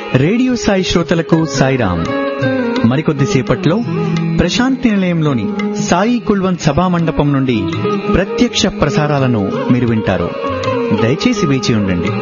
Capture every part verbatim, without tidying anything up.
Radio Sai శ్రోతలకు సాయిరాం. మరికొద్దిసేపట్లో ప్రశాంతి నిలయంలోని సాయి కుల్వంత్ సభా మండపం నుండి ప్రత్యక్ష ప్రసారాలను మీరు వింటారు. దయచేసి వేచి ఉండండి.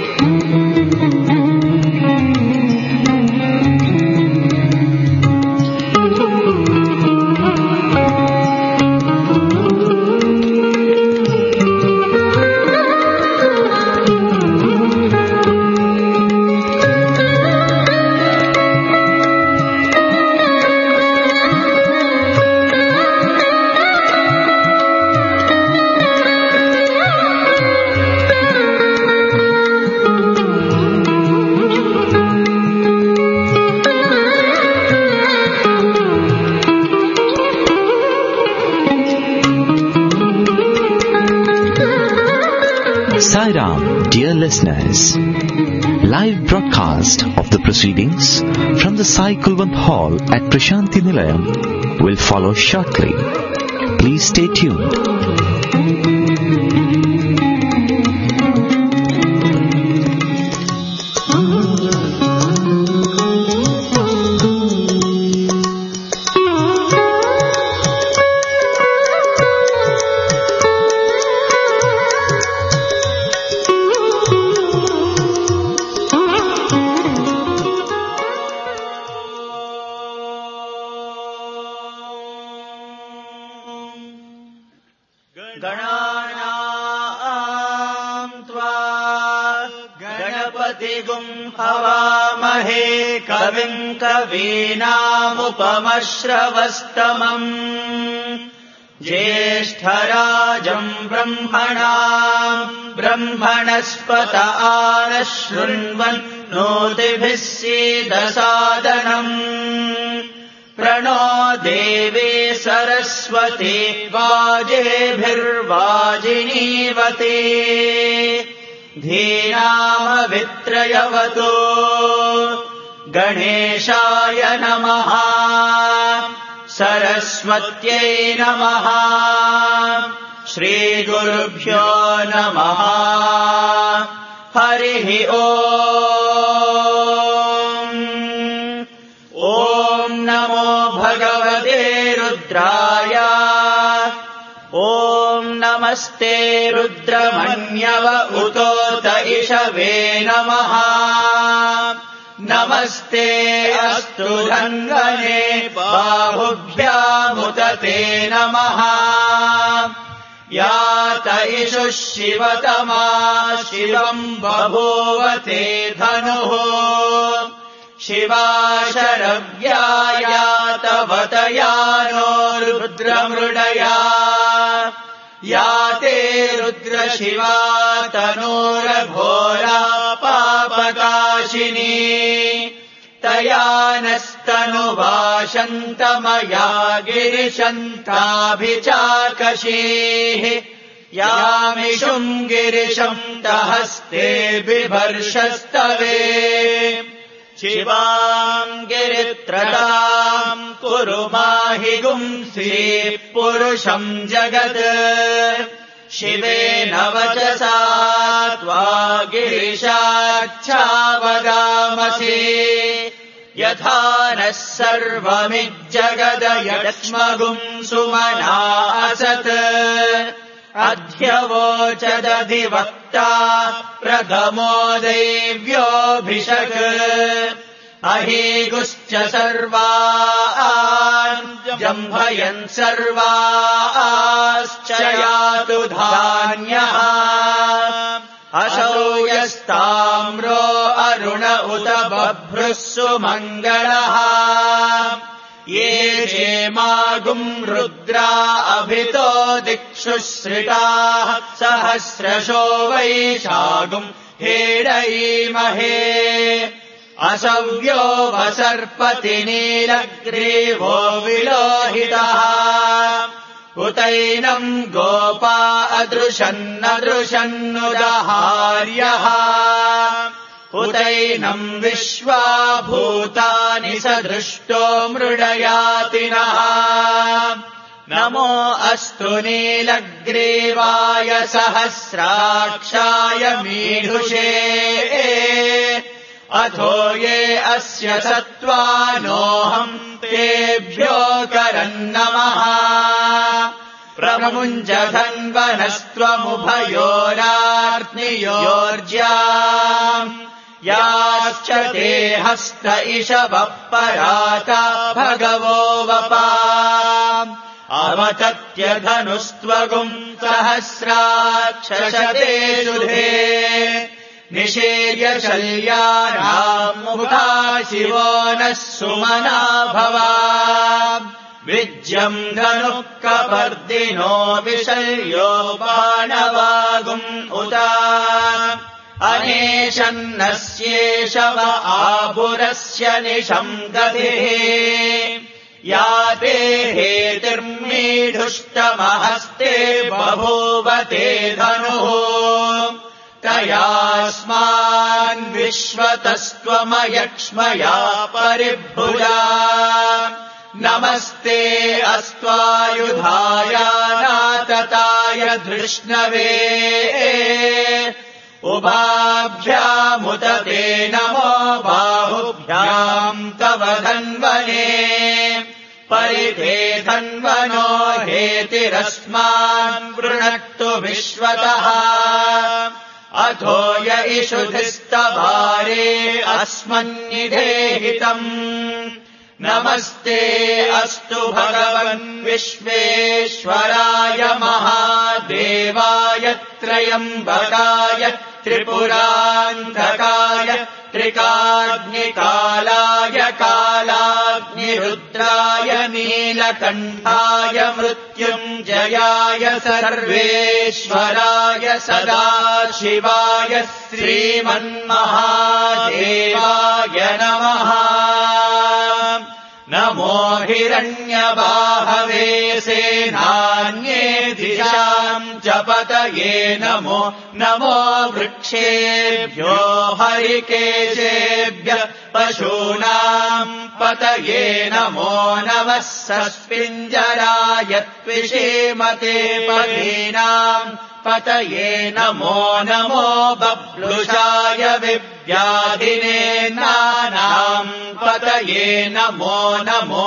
Sairam, dear listeners, live broadcast of the proceedings from the Sai Kulwant Hall at Prashanti Nilayam will follow shortly. Please stay tuned. कवीनामुपमश्रवस्तमम् ज्येष्ठराजम् ब्रह्मणाम् ब्रह्मणस्पत आनः शृण्वन्नोतिभिः सीदसादनम् प्रणो देवी सरस्वती वाजेभिर्वाजिनीवती धीनामवित्रयवतो गणेशाय नमः सरस्वत्यै नमः श्रीगुरुभ्यो नमः हरिः ओम् ॐ नमो भगवते रुद्राय ॐ नमस्ते रुद्रमन्यव उतोत इषवे नमः नमस्ते अस्तु धन्वने बाहुभ्यामुत ते नमः यात इषुः शिवतमा शिवम् बभूव ते धनुः शिवा शरव्या यातवतयानो रुद्रमृडया याते रुद्रशिवा तनूरघोरा पापकाशिनी तया नस्तनुवाशन्तमया गिरिशन्ताभिचाकशीः यामिषुम् गिरिशम् तहस्ते बिभर्षस्तवे शिवाम् गिरित्रताम् कुरु माहि गुंसि पुरुषम् जगत् शिवेन वचसा त्वा गिरिशाच्छावदामसि यथा नः सर्वमिज्जगदयक्ष्मगुम् सुमना असत् अध्यवोचदधिवक्ता प्रथमो दैव्योऽभिषक् अहीगुश्च सर्वान् जम्भयन् सर्वाश्च यातु धान्यः असौ यस्ताम्रो अरुण उत बभ्रुः सुमङ्गलः ये क्षेमागुम् रुद्रा अभितो दिक्षु श्रिताः सहस्रशो वैशागुम् हेडयीमहे असव्यो वसर्पति नीलग्रीवो विलोहितः उतैनम् गोपा अदृशन्नदृशन्नुदहार्यः उतैनम् विश्वा भूतानि सदृष्टो मृडयातिनः नमो अस्तु नीलग्रीवाय सहस्राक्षाय मीढुषे अथो ये अस्य सत्त्वानोऽहम् तेभ्यो करन्नमः प्रमुञ्चधन्वनस्त्वमुभयोरार्त्नियोर्ज्या याश्च ते हस्त इषवः पराता भगवो वपा अवतत्यधनुस्त्वगुम् सहस्राक्षशते शुधे निषेर्य शल्यानाम् मुखा शिवो नः सुमना भवा विज्यम् धनुः कपर्दिनो विशल्यो बाणवागुम् उता अनेशन्नस्येषव आभुरस्य निशम् दधिः या ते हेतिर्मीढुष्टमहस्ते बभूव ते धनुः तयास्मान् विश्वतस्त्वमयक्ष्मया परिभुजा नमस्ते अस्त्वायुधाय नातताय धृष्णवे उभाभ्यामुत ते नमो बाहुभ्याम् तव धन्वने परिते धन्वनो हेतिरस्मान् वृणक्तु विश्वतः अथो य इषुधिस्तवारे अस्मन्निधेहितम् नमस्ते अस्तु भगवन् विश्वेश्वराय महादेवाय त्रयम्बकाय त्रिपुरान्धकाय त्रिकाग्निकालाय कालाग्निरुद्राय नीलकण्ठाय मृत्युञ्जयाय सर्वेश्वराय सदाशिवाय श्रीमन्महादेवाय नमः नमो हिरण्यबाहवे सेनान्ये दिशाम् च पतये नमो नमो वृक्षेभ्यो हरिकेशेभ्यः पशूनाम् पतये नमो नमः सस्पिञ्जराय त्विषेमते पदीनाम् पतये नमो नमो बभ्लुषाय विव्याधिने नानाम् पतये नमो नमो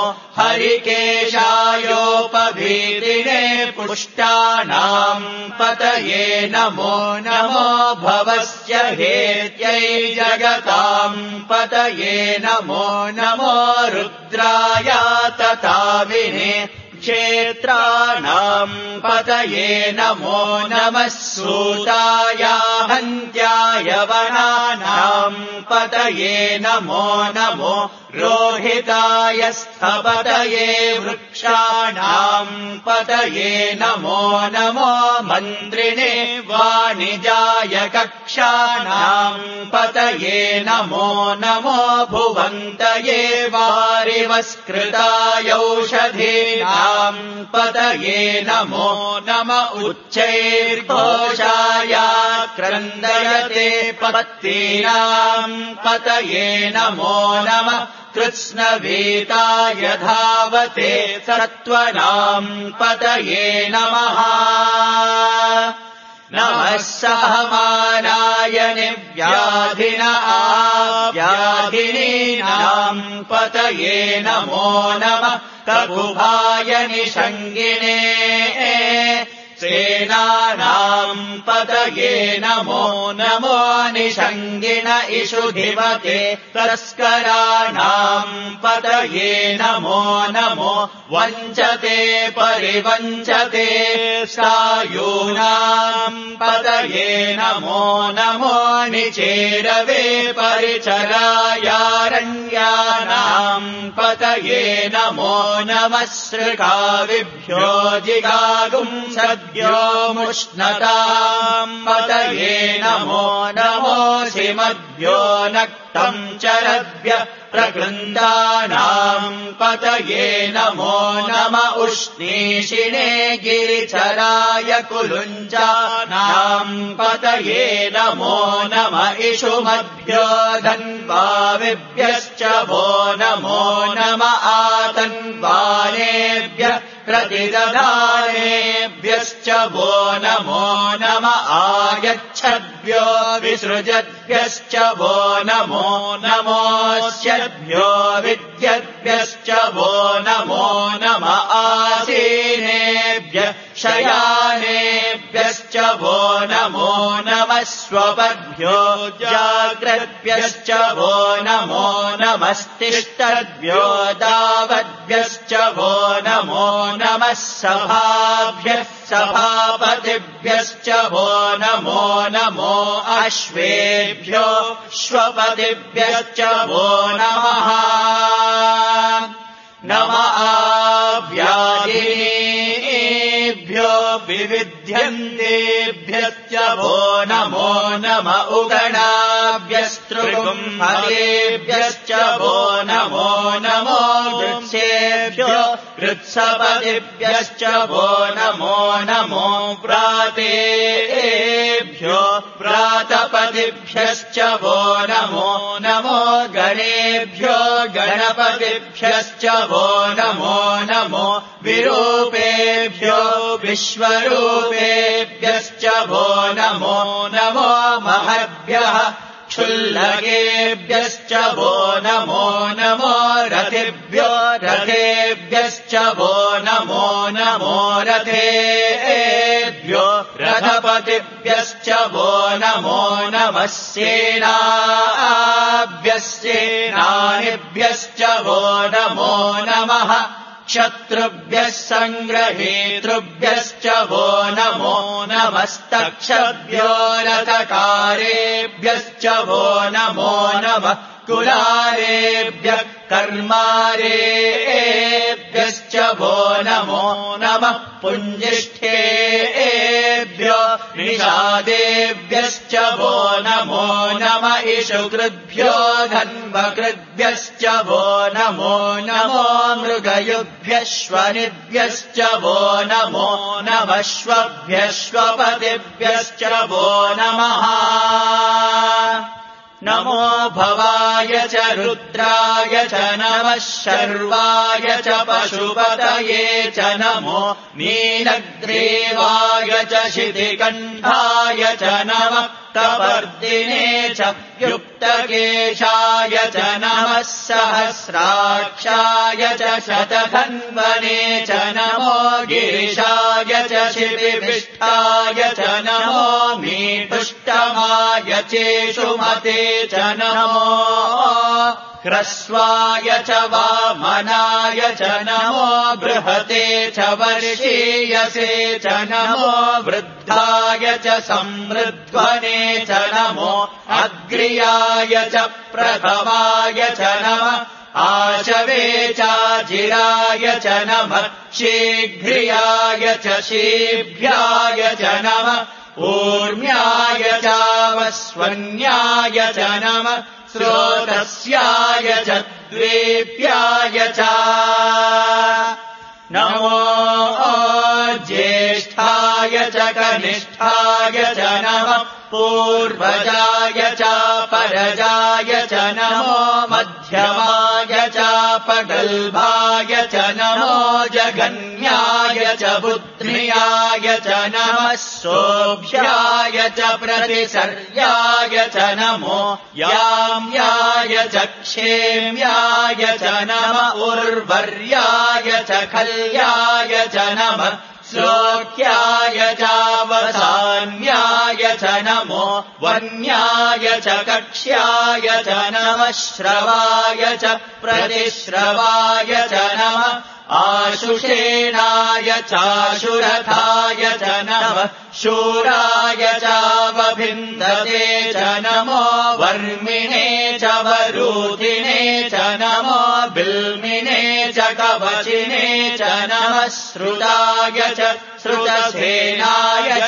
हरिकेशायोपभीतिने पुष्टानाम् पतये नमो नमो भवस्य हेत्यै जगताम् पतये नमो नमो रुद्राय तथाविने क्षेत्राणाम् पतये नमो नमः सूताय हन्त्याय वनानाम् पतये नमो नमो रोहिताय स्थपतये वृक्षाणाम् पतये नमो नमो मन्त्रिणे वाणिजाय कक्षाणाम् पतये नमो नमो भुवन्तये वारिवस्कृताय औषधीनाम् पतये नमो नम उच्चैर्घोषाय क्रन्दयते पत्तीनाम् पतये नमो नमः कृत्स्नवीताय धावते सत्त्वनाम् पतये नमः नमः सहमानाय निव्याधिन आव्याधिनीनाम् पतये नमो नमः ककुभाय निषङ्गिणे सेनानाम् पतये नमो नमो निषङ्गिण इषुधिमते तस्कराणाम् पतये नमो नमो वञ्चते परिवञ्चते सायूनाम् पतये नमो नमो निचेरवे परिचरायारण्यानाम् पतये नमो नमः सृगाविभ्यो जिगागुम् सद्यो मुष्णताम् पतये नमो नमो सिमद्भ्यो नक्तम् चरद्भ्यः प्रकृन्दानाम् पतये नमो नम उष्णीषिणे गिरिचराय कुलुञ्जानाम् पतये नमो नम इषुमद्भ्यो धन्वाविभ्यश्च वो नमो नम आतन्वानेभ्यः प्रतिदधानेभ्यश्च वो नमो नम आगच्छद्भ्यो विसृजद्भ्यश्च वो नमो नमोऽस्यद्भ्यो विद्यद्भ्यश्च वो नमो नम आसीनेभ्यः शयानेभ्यश्च वो नमो नमः स्वपद्भ्यो जाग्रद्भ्यश्च वो नमो नमस्तिष्ठद्भ्यो दावद्भ्यश्च वो नमो नमः सभाभ्यः सभापतिभ्यश्च वो नमो नमो अश्वेभ्यो श्वपतिभ्यश्च वो नमः नम आव्याधिभ्यो विविध्यन्तेभ्यश्च वो नमो नम उगणाभ्यस्त्रुगुम्भरेभ्यश्च वो नमो नमो वृक्षेभ्यो वृत्सपतिभ्यश्च वो नमो नमो व्रातेभ्यो व्रातपतिभ्यश्च वो नमो नमो गणेभ्यो गणपतिभ्यश्च वो नमो नमो विरूपेभ्यो विश्वरूपेभ्यश्च वो नमो नमो महद्भ्यः क्षुल्लकेभ्यश्च वो नमो नमो रथेभ्यो रथेभ्यश्च वो नमो नमो रथेभ्यो रथपतिभ्यश्च वो नमो नमः सेनाभ्यः सेनानिभ्यश्च वो नमो नमः क्षत्रुभ्यः सङ्ग्रहेतृभ्यश्च वो नमो नमस्तक्षभ्यो रथकारेभ्यश्च वो नमो नमः कुलारेभ्यः कर्मारेभ्यश्च वो नमो नमः पुञ्जिष्ठेभ्यो निषादेभ्यश्च वो नमो नम इषुकृद्भ्यो धन्वकृद्भ्यश्च वो नमो नमो मृगयुभ्यश्वनिभ्यश्च वो नमो नमश्वभ्यश्वपतिभ्यश्च वो नमः नमो भवाय च रुद्राय च नमः शर्वाय च पशुपतये च नमो नीलग्रीवाय च शितिकण्ठाय च नमः तपर्दिने च युक्तकेशाय च नमः सहस्राक्षाय च शतधन्वने च नमो गिरिशाय च शितिविष्ठाय च नमो मीतुष्टमाय चेषुमते च नमो ह्रस्वाय च वामनाय च नमो बृहते च वर्षीयसे च नमो वृद्धाय च समृद्ध्वने च नमो अग्र्याय च प्रथमाय च नमः आशवे चाजिराय च नमः शीघ्रियाय च शीभ्याय च नमः ऊर्म्याय चावस्वन्याय च नमः स्रोतस्याय च द्वेप्याय च नमो ज्येष्ठाय च कनिष्ठाय च नमः पूर्वजाय च परजाय च नमो मध्यमाय च पगल्भाय च नमो जगन्याय च बुद्ध्याय च नमः सोऽभ्याय च प्रतिसर्याय च नमो याम्याय च क्षेम्याय च नम उर्वर्याय च खल्याय च नमः श्लोक्याय चावसान्याय च नमो वन्याय च कक्ष्याय च नमः श्रवाय च प्रतिश्रवाय च नमः आशुषेणाय चाशुरथाय च नमः शूराय चावभिन्दते च नमो वर्मिणे च वरूधिने च नमो बिल्मिने च कवचिने च नमः श्रुताय च श्रुतसेनाय च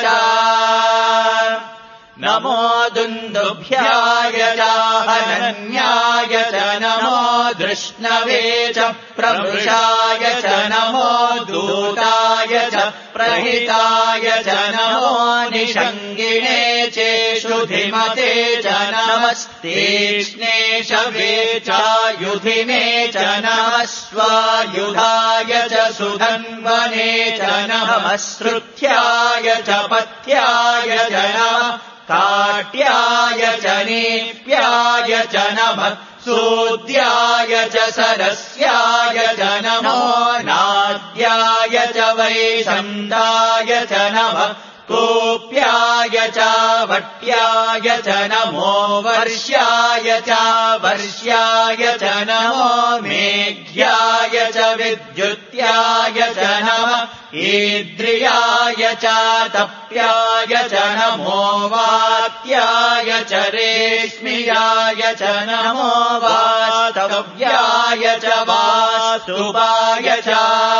नमो दुन्दुभ्याय चाहनन्याय च नमो धृष्णवे च प्रवृषाय च नमो दूताय च प्रहिताय च नमो निषङ्गिणे चेषुधिमते च नमस्तीक्ष्णे शवे चायुधिने च नमः स्वायुधाय च सुधन्वने च नमः श्रुत्याय च पथ्याय च नमः काट्याय च नेप्याय च नमः सूद्याय च सरस्याय च नमो नाद्याय च वैशन्दाय च नमः कोप्याय च वट्याय च नमो वर्ष्याय च वर्ष्याय च नमो मेघ्याय च विद्युत्याय च नमः ईद्रियाय च तप्याय च नमो वात्याय च रेश्मियाय च नमो वास्तव्याय च वास्तुवाय च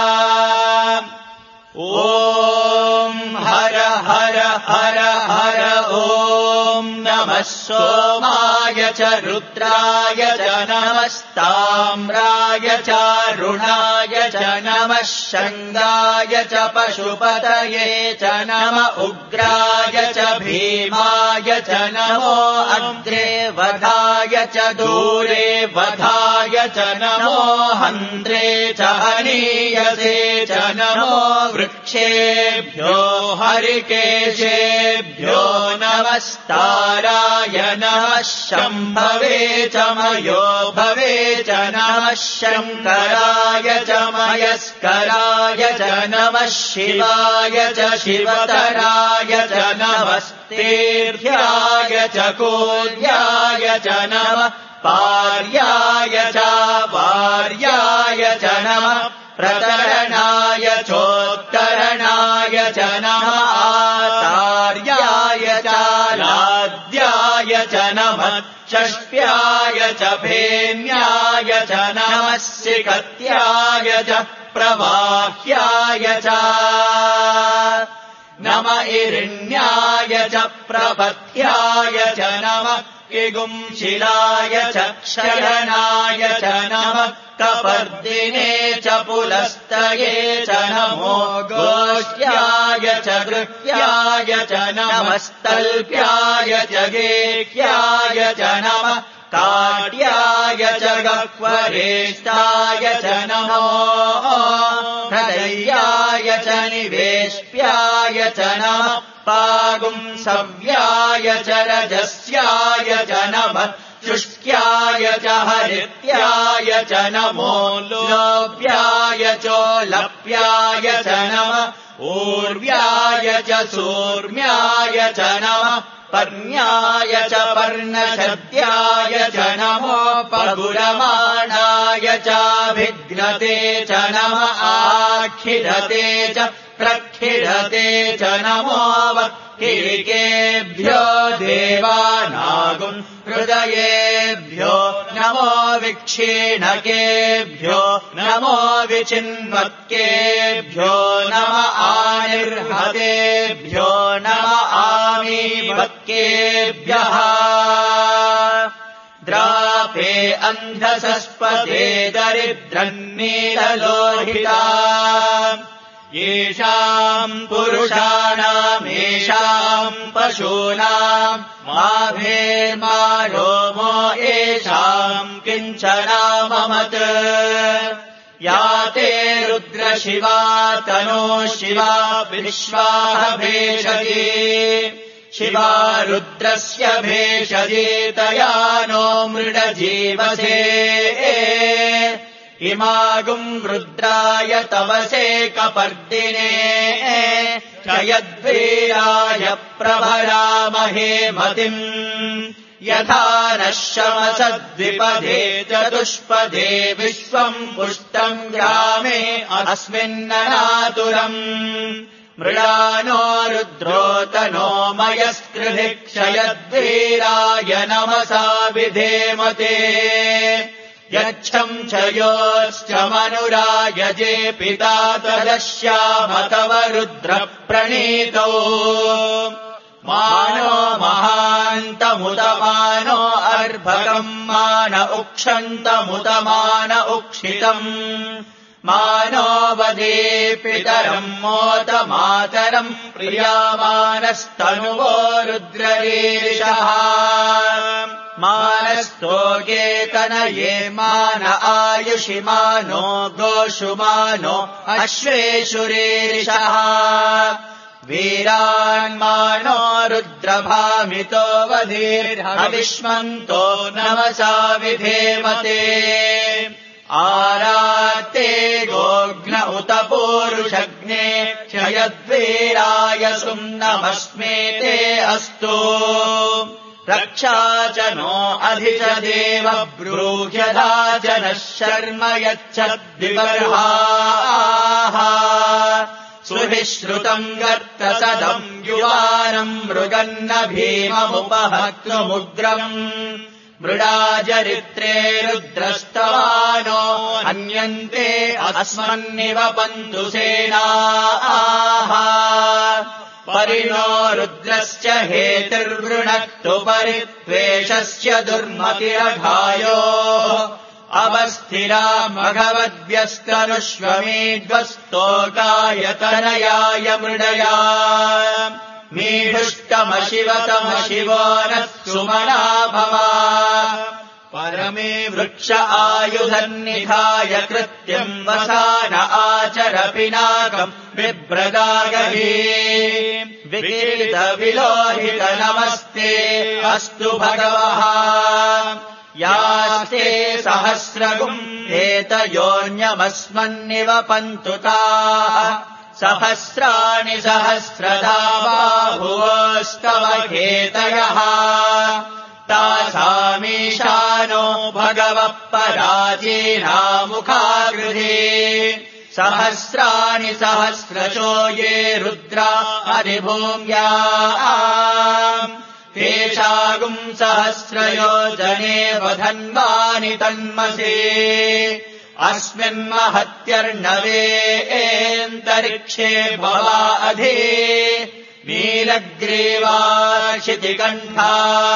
ॐ हर हर हर हर ॐ नमः सोमाय च रुद्राय च नमस्ताम्राय च रुणाय च नमः शङ्गाय च पशुपतये च नम उग्राय च भीमाय च नमो अग्रे वधाय च दूरे वधाय च नमो हन्त्रे च हनीयसे च नमो वृक्षेभ्यो हरिकेशेभ्यो नमस्ताराय नमः शम्भवे च मयो भवे च नमः शङ्कराय च मयस्कराय च नमः शिवाय च शिवतराय च नमस्तेभ्याय च कोल्याय च नमः पार्याय च वार्याय च नमः प्रतरणाय चोत्तरणाय च नमः आचार्याय च लाद्याय च नमः षष्ट्याय च भेन्याय च नमः सिकत्याय च प्रवाह्याय च नम इरिण्याय च प्रपथ्याय च नमः किगुंशिलाय च क्षयणाय च नमः कपर्दिने च पुलस्तये च नमो गोष्ठ्याय च गृह्याय च नमस्तल्प्याय च गेह्याय च नमः काट्याय च गह्वरेष्ठाय च नमो हृदयाय च निवेश्याय च नमः पागुंसव्याय च रजस्याय च नमः शुष्क्याय च हरित्याय च नमो लोप्याय चोलप्याय च नमः ऊर्व्याय च सूर्म्याय च नमः पर्ण्याय च पर्णशद्याय च नमो पगुरमाणाय चाभिघ्नते च नमः आखिरते च प्रखिरते च नमो वक्किरिकेभ्यो देवानागुं हृदयेभ्यो नमो विक्षीणकेभ्यो नमो विचिन्वक्केभ्यो नम आनिर्हतेभ्यो नम आमीवक्केभ्यः द्रापे अन्धसस्पते दरिद्रन्नीललोहिता येषाम् पुरुषाणामेषाम् पशूनाम् माभेर्मारोमो येषाम् किञ्चनाममत् या ते रुद्रशिवा तनो शिवा विश्वाः भेषजे शिवा रुद्रस्य भेषजे तया नो मृडजीवसे इमागुम् रुद्राय तवसे कपर्दिने क्षयद्वीराय प्रभरामहे मतिम् यथा नः शमसद्विपदे चतुष्पदे विश्वम् पुष्टम् ग्रामे अस्मिन्ननातुरम् मृडानो रुद्रोतनो मयस्कृधि क्षयद्वीराय नमसा विधेमते यच्छम् च योश्च मनुरायजे पिता तदश्याम तव रुद्रप्रणीतौ मानो महान्तमुदमानो अर्भकम् मान उक्षन्तमुदमान उक्षितम् मानो वदे पितरम् मोत मातरम् प्रियामानस्तनुवो रुद्ररीरिषः मानस्तोके तनये मान आयुषि मानो गोषु मानो अश्वेषु रीरिषः वीरान्मानो रुद्रभामितो वधीर्हविष्मन्तो नमसा विधेमते आराते गोघ्न उत पूरुषग्ने क्षयद्वीराय सुम्नमस्मेते अस्तु रक्षा च नो अधि च देव ब्रूह्यधा च नः शर्म यच्छद्विबर्हाः सुभिः श्रुतम् गर्तसदम् युवानम् मृगन्न भीममुपहक्तुमुग्रम् मृडाजरित्रे रुद्रस्तवानो हन्यन्ते अस्मन्निव पन्तु सेनाः परिणो रुद्रश्च हेतिर्वृणक्तु परित्वेषस्य दुर्मतिरघायो अवस्थिरा मघवद्भ्यस्तनुष्वमेध्वस्तोकायतनयाय मृडया मीढुष्टमशिवतमशिवो नः सुमना भवा परमे वृक्ष आयुधन्निधाय कृत्यम् वसान आचर पिनाकम् बिभ्रदागहि विकीर्त विलोहित नमस्ते अस्तु भगवः यास्ते सहस्रगुम् एतयोऽन्यमस्मन्निव पन्तु ताः सहस्राणि सहस्रधा बाहुवोस्तव हेतयः तासामीशानो भगवः पराचीनामुखागृहे सहस्राणि सहस्रशो ये रुद्रा अधिभूम्या तेषागुम् सहस्रयोजने वधन्वानि तन्मसे अस्मिन्महत्यर्णवेऽन्तरिक्षे भवा अधि नीलग्रीवा शितिकण्ठा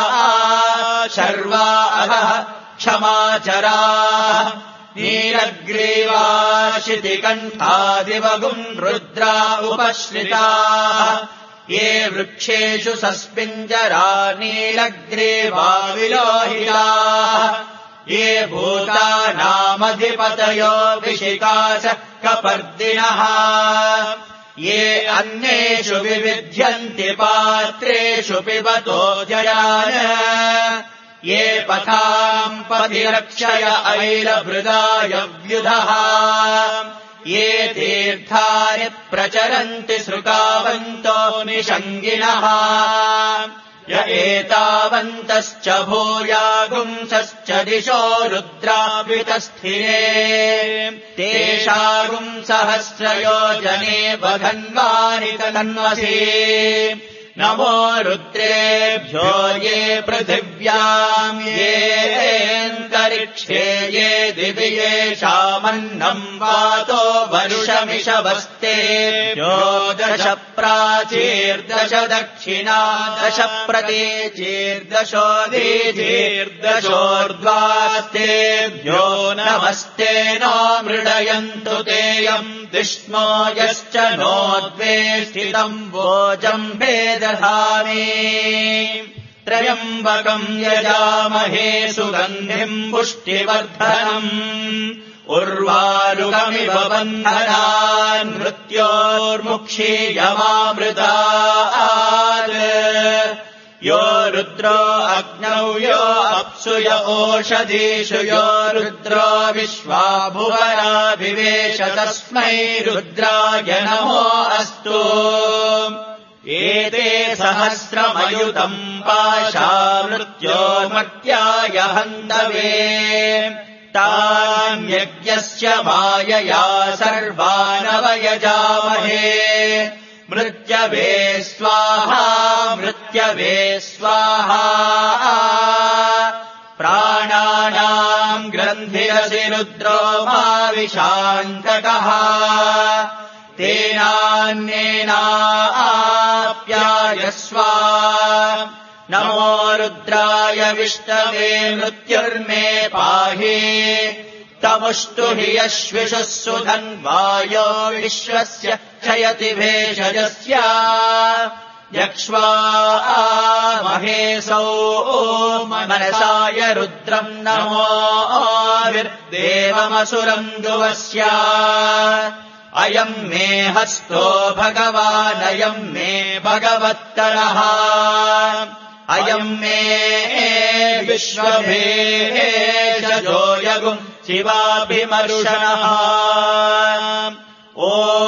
शर्वा अधः क्षमाचरा नीलग्रीवा शितिकण्ठादिवगुम् रुद्रा उपश्रिता ये वृक्षेषु सस्पिञ्जरा नीलग्रीवा विलोहिता ये भूतानामधिपतयो विशिकाश कपर्दिनः ये अन्येषु विविध्यन्ति पात्रेषु पिबतो जयान ये पथाम् पतिरक्षय ऐलभृदाय व्युधः ये तीर्थानि प्रचरन्ति सृकावन्तो निषङ्गिणः य एतावन्तश्च भूयागुंसश्च दिशो रुद्रावितस्थिरे तेषागुम् सहस्रयोजने वधन्वानि तन्मसे नमो रुद्रेभ्यो ये पृथिव्याम् येऽन्तरिक्षे ये दिवि येषामन्नम् वातो वर्षमिषवस्ते यो दश प्राचीर्दश दक्षिणा दश प्रतीचीर्दशो दीचीर्दशोर्ध्वास्तेभ्यो नमस्ते नो मृडयन्तु तेयम् विष्णो यश्च नो द्वेष्टितम् वोजम्भे दधामि त्रयम्बकम् यजामहे सुगन्धिम् पुष्टिवर्धनम् उर्वारुकमिव बन्धनान् मृत्योर्मुक्षीयमामृतात् यो रुद्रो अग्नौ यो अप्सु य ओषधीषु यो रुद्रो विश्वा भुवनाभिवेश तस्मै रुद्राय नमो अस्तु एते सहस्रमयुतम् पाशा मृत्योर्मर्त्याय हन्तवे तान्यज्ञस्य मायया सर्वानवयजामहे मृत्यवे स्वाहा मृत्यवे स्वाहा प्राणानाम् ग्रन्थिरसि रुद्रो मा विशान्तकः तेनान्येनाप्यायस्व नमो रुद्राय विष्णवे मृत्युर्मे पाहि तमुष्टु हि यश्विषुः सुधन्वायो विश्वस्य क्षयति भेषजस्य यक्ष्वा महेशौ मनसाय रुद्रम् नमो विर्देवमसुरम् दुवस्य अयम् मे हस्तो भगवानयम् मे भगवत्तरः अयम् मे विश्वभेषजो यगुम् शिवाभिमर्शनः ॐ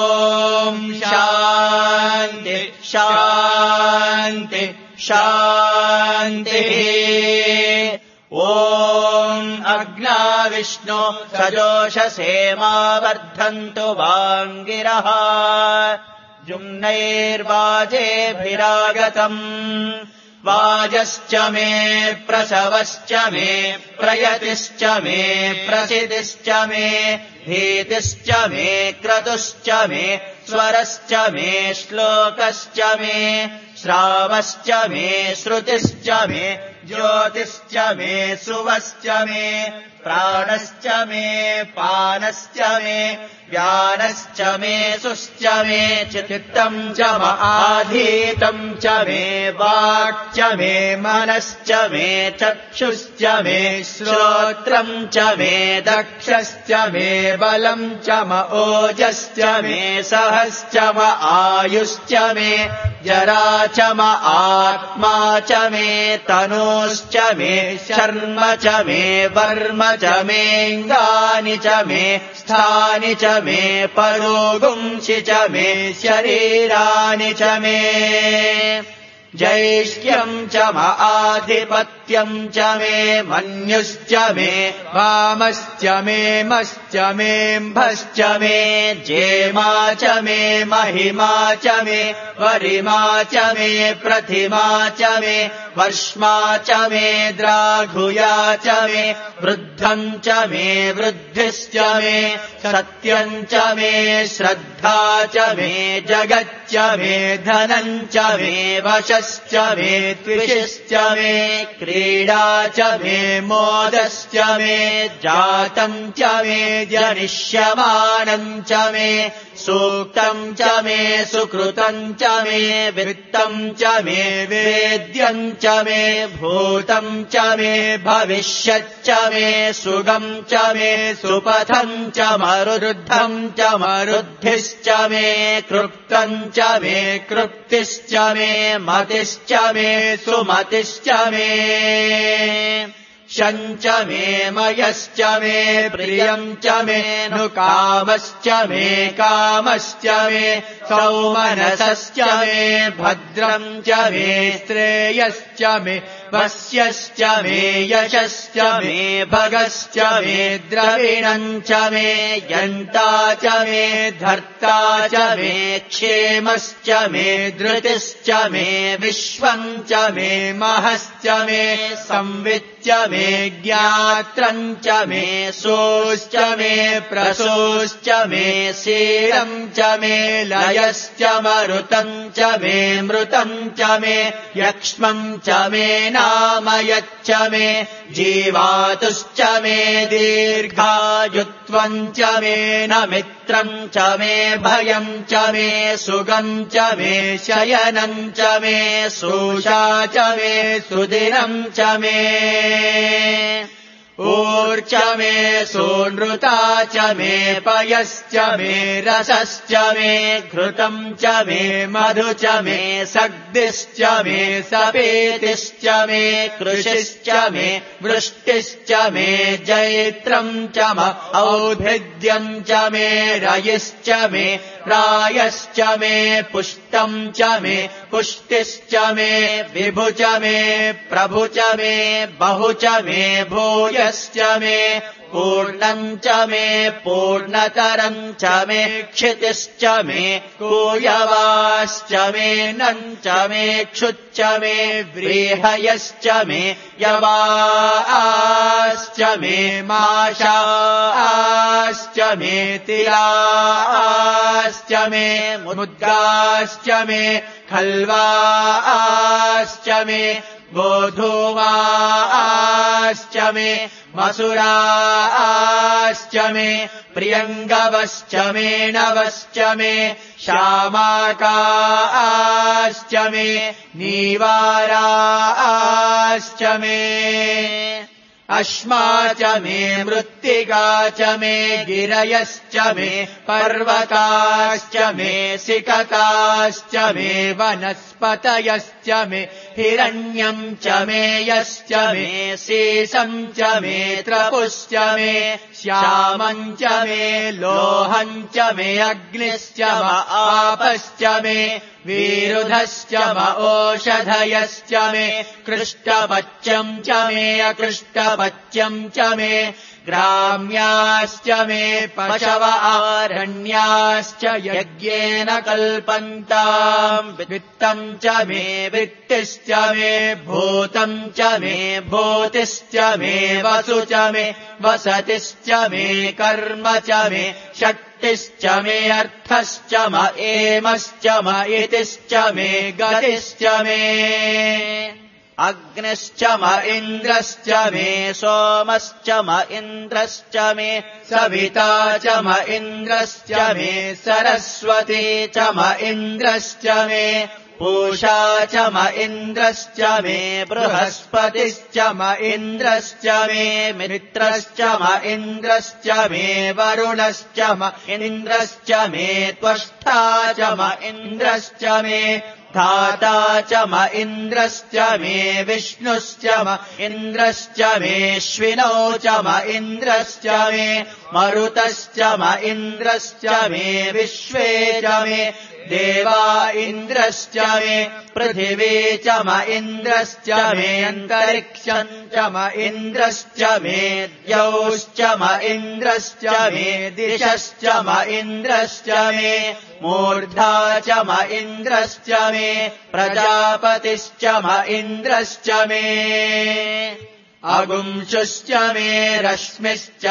शान्ति शान्ति शान्तिः ॐ अग्ना विष्णो सजोषसेमा वर्धन्तु वाङ्गिरः जुम्नैर्वाजेभिरागतम् वाजश्च मे प्रसवश्च मे प्रयतिश्च मे प्रसिद्धिश्च मे भीतिश्च मे क्रतुश्च मे स्वरश्च मे श्लोकश्च मे श्रावश्च मे श्रुतिश्च मे ज्योतिश्च मे सुवश्च मे प्राणश्च मे पानश्च मे व्यानश्च मे सुश्च मे चित्तम् च आधीतम् च मे वाक् च मे मनश्च मे चक्षुश्च मे श्रोत्रम् च मे दक्षश्च मे बलम् च म ओजश्च मे सहश्च म आयुश्च मे जरा च म आत्मा च मे तनूश्च मे शर्म च मे वर्म च मेऽङ्गानि च मे स्थानि च मे परोगुंसि च मे शरीराणि च मे जैष्ठ्यम् च म आधिपत्यम् च मे मन्युश्च मे वामश्च मे मश्च मेऽम्भश्च मे जेमा च मे महिमा च मे वरिमा च मे प्रतिमा च मे वर्ष्मा च मे द्राघुया च मे वृद्धम् च मे वृद्धिश्च मे सत्यम् च मे श्रद्धा च मे जगच्च मे धनम् च मे वशश्च मे त्विषिश्च मे क्रीडा च मे मोदश्च मे जातम् च मे जनिष्यमानम् च मे सूक्तम् च मे सुकृतम् च मे वित्तम् च मे वेद्यम् च मे भूतम् च मे भविष्यच्च मे सुगम् च मे सुपथम् च मरुद्धम् च मरुद्धिश्च मे कृप्तम् च मे कृप्तिश्च मे मतिश्च मे सुमतिश्च मे शञ्च मे मयश्च मे प्रियम् च मे नुकामश्च मे कामश्च मे सौमनसश्च मे भद्रम् च मे श्रेयश्च मे वस्यश्च मे यशश्च मे भगश्च मे द्रविणम् च मे यन्ता च मे धर्ता च मे क्षेमश्च मे धृतिश्च मे विश्वम् च मे महश्च मे संविच्च मे ज्ञात्रम् च मे सोश्च मे प्रसोश्च मे शीलम् च मे लयश्च मरुतम् च मे मृतम् च मे यक्ष्मम् च मे नामयच्च मे जीवातुश्च मे दीर्घायुत्वम् च मे न मित्रम् च मे भयम् च मे सुगम् च मे शयनम् च मे शोषा च मे सुदिनम् च मे ऊर्च मे सोनृता च मे पयश्च मे रसश्च मे घृतम् च मे मधु च मे सग्दिश्च मे सपेतिश्च मे कृषिश्च मे वृष्टिश्च मे जैत्रम् च म औभिद्यम् च मे रयिश्च मे प्रायश्च मे पुष्टम् च मे पुष्टिश्च मे विभु च मे प्रभु च मे बहु च मे भूयश्च मे पूर्णम् च मे पूर्णतरम् च मे क्षितिश्च मे कूयवाश्च मे नम् च मे क्षुच्च मे व्रीहयश्च मे यवाश्च मे माशाश्च मे तिलाश्च मे मुद्गाश्च मे खल्वाश्च मे गोधूमाश्च मे मसुराश्च मे प्रियङ्गवश्च मे नवश्च मे श्यामाकाश्च मे नीवाराश्च मे अश्मा च मे मृत्तिका च मे गिरयश्च मे पर्वताश्च मे सिकताश्च मे वनस्पतयश्च मे हिरण्यम् च मे यश्च मे शेषम् च मे त्रपुश्च मे श्यामम् च मे लोहम् च मे अग्निश्च म आपश्च मे विरुधश्च म ओषधयश्च मे कृष्टपच्यम् च मे अकृष्टपच्यम् च मे ग्राम्याश्च मे पशव आरण्याश्च यज्ञेन कल्पन्ताम् वित्तम् च मे वित्तिश्च मे भूतम् च मे भूतिश्च मे वसु च मे वसतिश्च मे कर्म च मे शक्तिश्च मे अर्थश्च म एमश्च म इतिश्च मे गतिश्च मे अग्निश्च म इन्द्रश्च मे सोमश्च म इन्द्रश्च मे सविता च म इन्द्रश्च मे सरस्वती च म इन्द्रश्च मे पूषा च म इन्द्रश्च मे बृहस्पतिश्च म इन्द्रश्च मे मित्रश्च म इन्द्रश्च मे वरुणश्च म इन्द्रश्च मे त्वष्टा च म इन्द्रश्च मे धाता च म इन्द्रश्च मे विष्णुश्च म इन्द्रश्च मेऽश्विनौ च म इन्द्रश्च मे मरुतश्च म इन्द्रश्च मे विश्वे च मे देवा इन्द्रश्च मे पृथिवी च म इन्द्रश्च मे अन्तरिक्षम् च म इन्द्रश्च मे द्यौश्च म इन्द्रश्च मे दिशश्च म इन्द्रश्च मे मूर्धा च म इन्द्रश्च मे प्रजापतिश्च म इन्द्रश्च मे अगुंशुश्च मे रश्मिश्च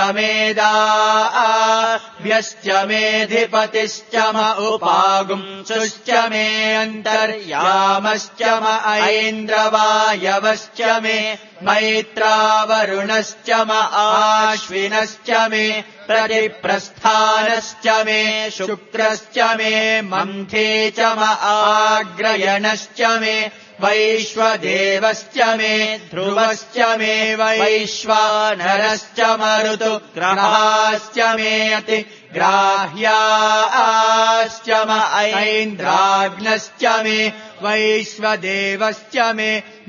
मेदाभ्यश्च मेऽधिपतिश्च म उपागुंशुश्च मे अन्तर्यामश्च म ऐन्द्रवायवश्च मे मैत्रावरुणश्च म आश्विनश्च मे प्रतिप्रस्थानश्च मे शुक्रश्च मे मन्थे च म आग्रयणश्च मे वैश्वदेवश्च मे ध्रुवश्च मे वैश्वानरश्च मरुतु ग्रहाश्च मे अति ग्राह्याश्च म ऐन्द्राग्नश्च मे वैश्वदेवश्च मे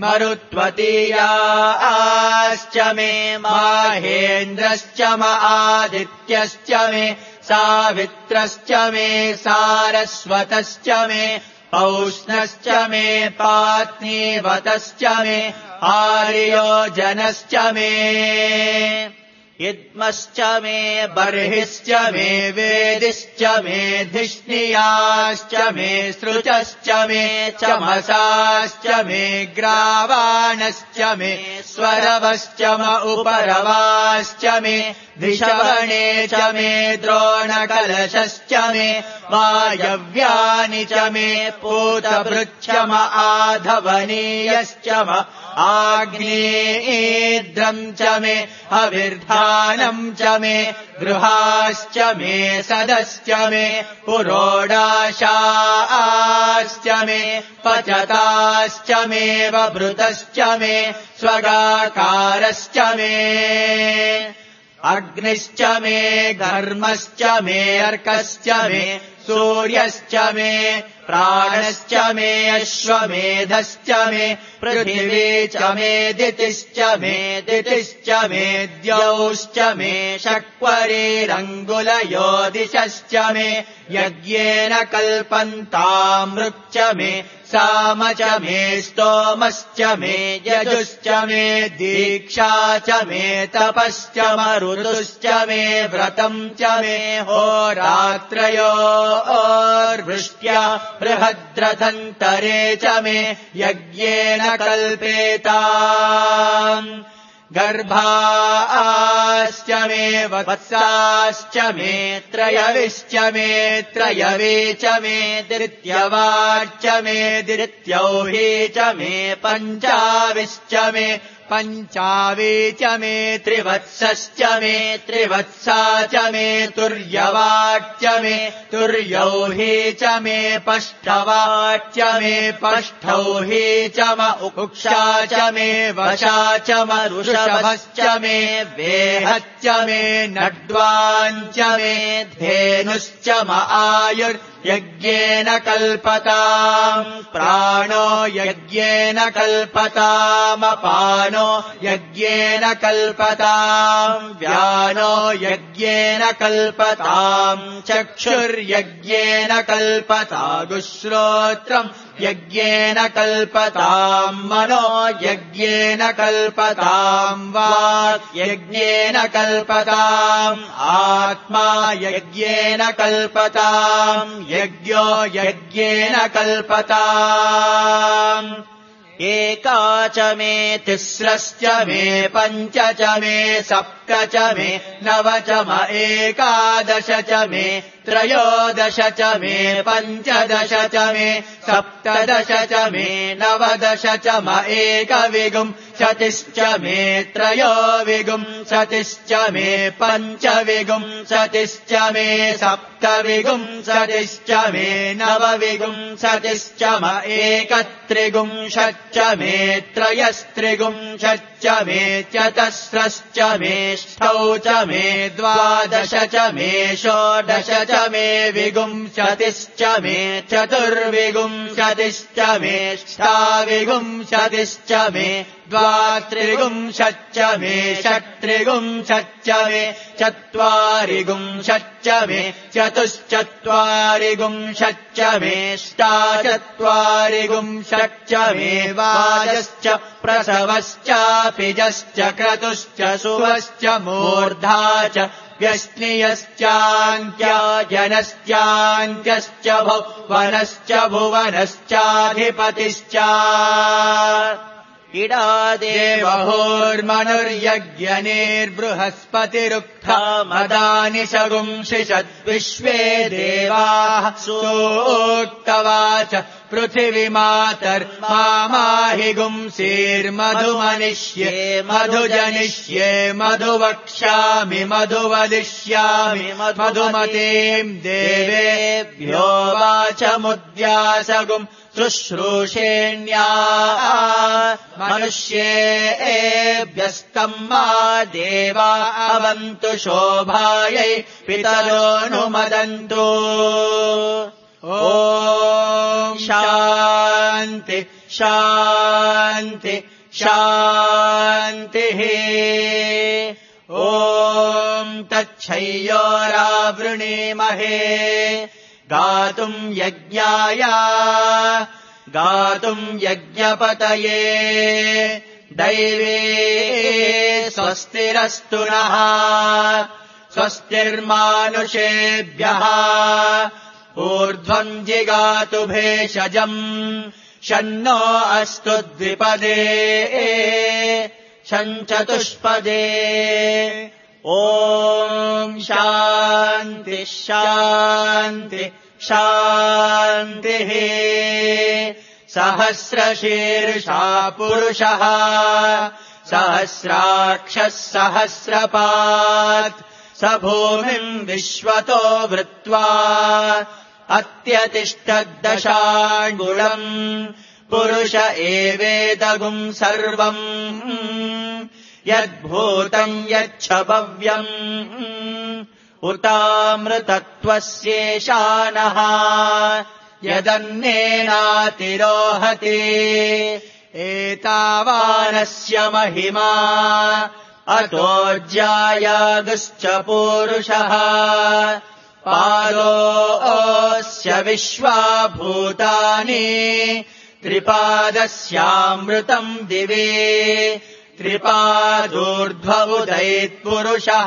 मरुत्वतीयाश्च मे माहेन्द्रश्च म आदित्यश्च मे सावित्रश्च मे सारस्वतश्च मे पौष्णश्च मे पात्नीवतश्च मे आर्योजनश्च मे इद्मश्च मे बर्हिश्च मे वेदिश्च मे धिष्णियाश्च मे सृजश्च मे चमसाश्च मे ग्रावाणश्च मे स्वरवश्च म उपरवाश्च मे धिषवणे च मे द्रोणकलशश्च मे वायव्यानि च मे पूतभृच्च म आधवनीयश्च म आग्नेयेद्रम् च मे अविर्धानम् च मे गृहाश्च मे सदश्च मे पुरोडाशाश्च मे पचताश्च मे वभृतश्च मे स्वगाकारश्च मे अग्निश्च मे घर्मश्च मे अर्कश्च मे सूर्यश्च मे प्राणश्च मे अश्वमेधश्च मे पृथिवी च मे दितिश्च मे दितिश्च मे द्यौश्च मे शक्वरीरङ्गुलयो दिशश्च मे यज्ञेन कल्पन्तामृक् मे साम च मे स्तोमश्च मे यजुश्च मे दीक्षा च मे तपश्च मरुतुश्च मे व्रतम् च मे होरात्रयोर्वृष्ट्या बृहद्रथन्तरे च मे यज्ञेन कल्पेताम् गर्भाश्च मे वत्साश्च मे त्रयविश्च मे त्रयवे च मे दित्यवाच्च मे दित्यौहि च मे पञ्चाविश्च मे पञ्चावे च मे त्रिवत्सश्च मे त्रिवत्सा च मे तुर्यवाच्च मे तुर्यौहि च मे पष्ठवाच्च मे पष्ठौहि च म उक्षा च मे वशा च म ऋषभश्च मे वेहच्च मे नड्वाञ्च मे धेनुश्च म आयुर्यज्ञेन कल्पताम् प्राणो यज्ञेन कल्पतामपानो यज्ञेन कल्पताम् व्यानो यज्ञेन कल्पताम् चक्षुर्यज्ञेन कल्पतागुश्रोत्रम् यज्ञेन कल्पताम् मनो यज्ञेन कल्पताम् वाक् यज्ञेन कल्पताम् आत्मा यज्ञेन कल्पताम् यज्ञो यज्ञेन कल्पताम् एका च मे तिस्रश्च मे पञ्च च मे सप्त च मे नव च म एकादश च मे त्रयोदश च मे पञ्चदश च मे सप्तदश च मे नवदश च म एकविंशतिश्च मे त्रयोविंशतिश्च मे पञ्चविंशतिश्च मे सप्तविंशतिश्च मे नवविंशतिश्च म एकत्रिंशच्च मे त्रयस्त्रिंशच्च मे चतस्रश्च मे ष्ठौ च मे द्वादश च मे षोडश च मे विंशतिश्च मे चतुर्विंशतिश्च मे ष्ठाविंशतिश्च मे द्वात्रिंशच्च मे षट्त्रिंशच्च मे चत्वारिंशच्च मे चतुश्चत्वारिंशच्च मे ष्टाचत्वारिंशच्च मे वाजश्च प्रसवश्चापिजश्च क्रतुश्च सुवश्च मूर्धा च व्यश्नियश्चान्त्यजनश्चान्त्यश्च भुवनश्च भुवनश्चाधिपतिश्च इडा देवहोर्मनुर्यज्ञनेर्बृहस्पतिरुक्था मदानि शगुंशिषद्विश्वे देवाः सूक्तवाच पृथिवीमातर्माहि गुंसीर्मधुमनिष्ये मधुजनिष्ये मधुवक्ष्यामि मधुवदिष्यामि मधुमतीम् देवेभ्यो वाचमुद्यासगुम् शुश्रूषेण्या मनुष्येभ्यस्तम् मा देवा अवन्तु शोभायै पितरोऽनुमदन्तु ॐ शान्ति शान्ति शान्तिः ॐ तच्छय्योरावृणीमहे गातुम् यज्ञाय गातुम् यज्ञपतये दैवे स्वस्तिरस्तु नः स्वस्तिर्मानुषेभ्यः ऊर्ध्वम् जिगातु भेषजम् शन्नो अस्तु द्विपदे शञ्चतुष्पदे ॐ शान्ति शान्ति शान्तिः सहस्रशीर्षा पुरुषः सहस्राक्षः सहस्रपात् स भूमिम् विश्वतो वृत्वा अत्यतिष्ठद्दशाङ्गुलम् पुरुष एवेदगुम् सर्वम् यद्भूतम् यच्छ भव्यम् उतामृतत्वस्येषानः यदन्नेनातिरोहति एतावानस्य महिमा अतोऽज्यायागुश्च पूरुषः पादोऽस्य विश्वाभूतानि त्रिपादस्यामृतम् दिवे त्रिपादूर्ध्वमुदैत्पुरुषः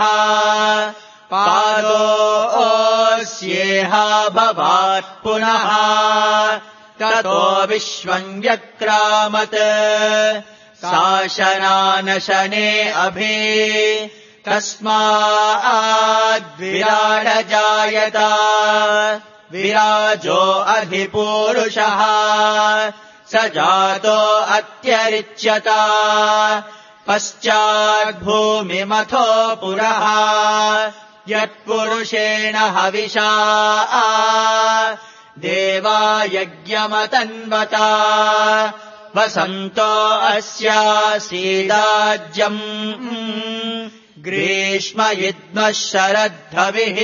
पादोऽस्येहा भवात् पुनः ततो विश्वम् व्यक्रामत् स शासनानशने अभि तस्माद्विराड जायत विराजो अधिपूरुषः स जातो अत्यरिच्यत पश्चाद्भूमिमथो पुरः यत्पुरुषेण हविषा देवा यज्ञमतन्वता वसन्तो अस्यासीदाज्यम् ग्रीष्म युद्मः शरद्धविः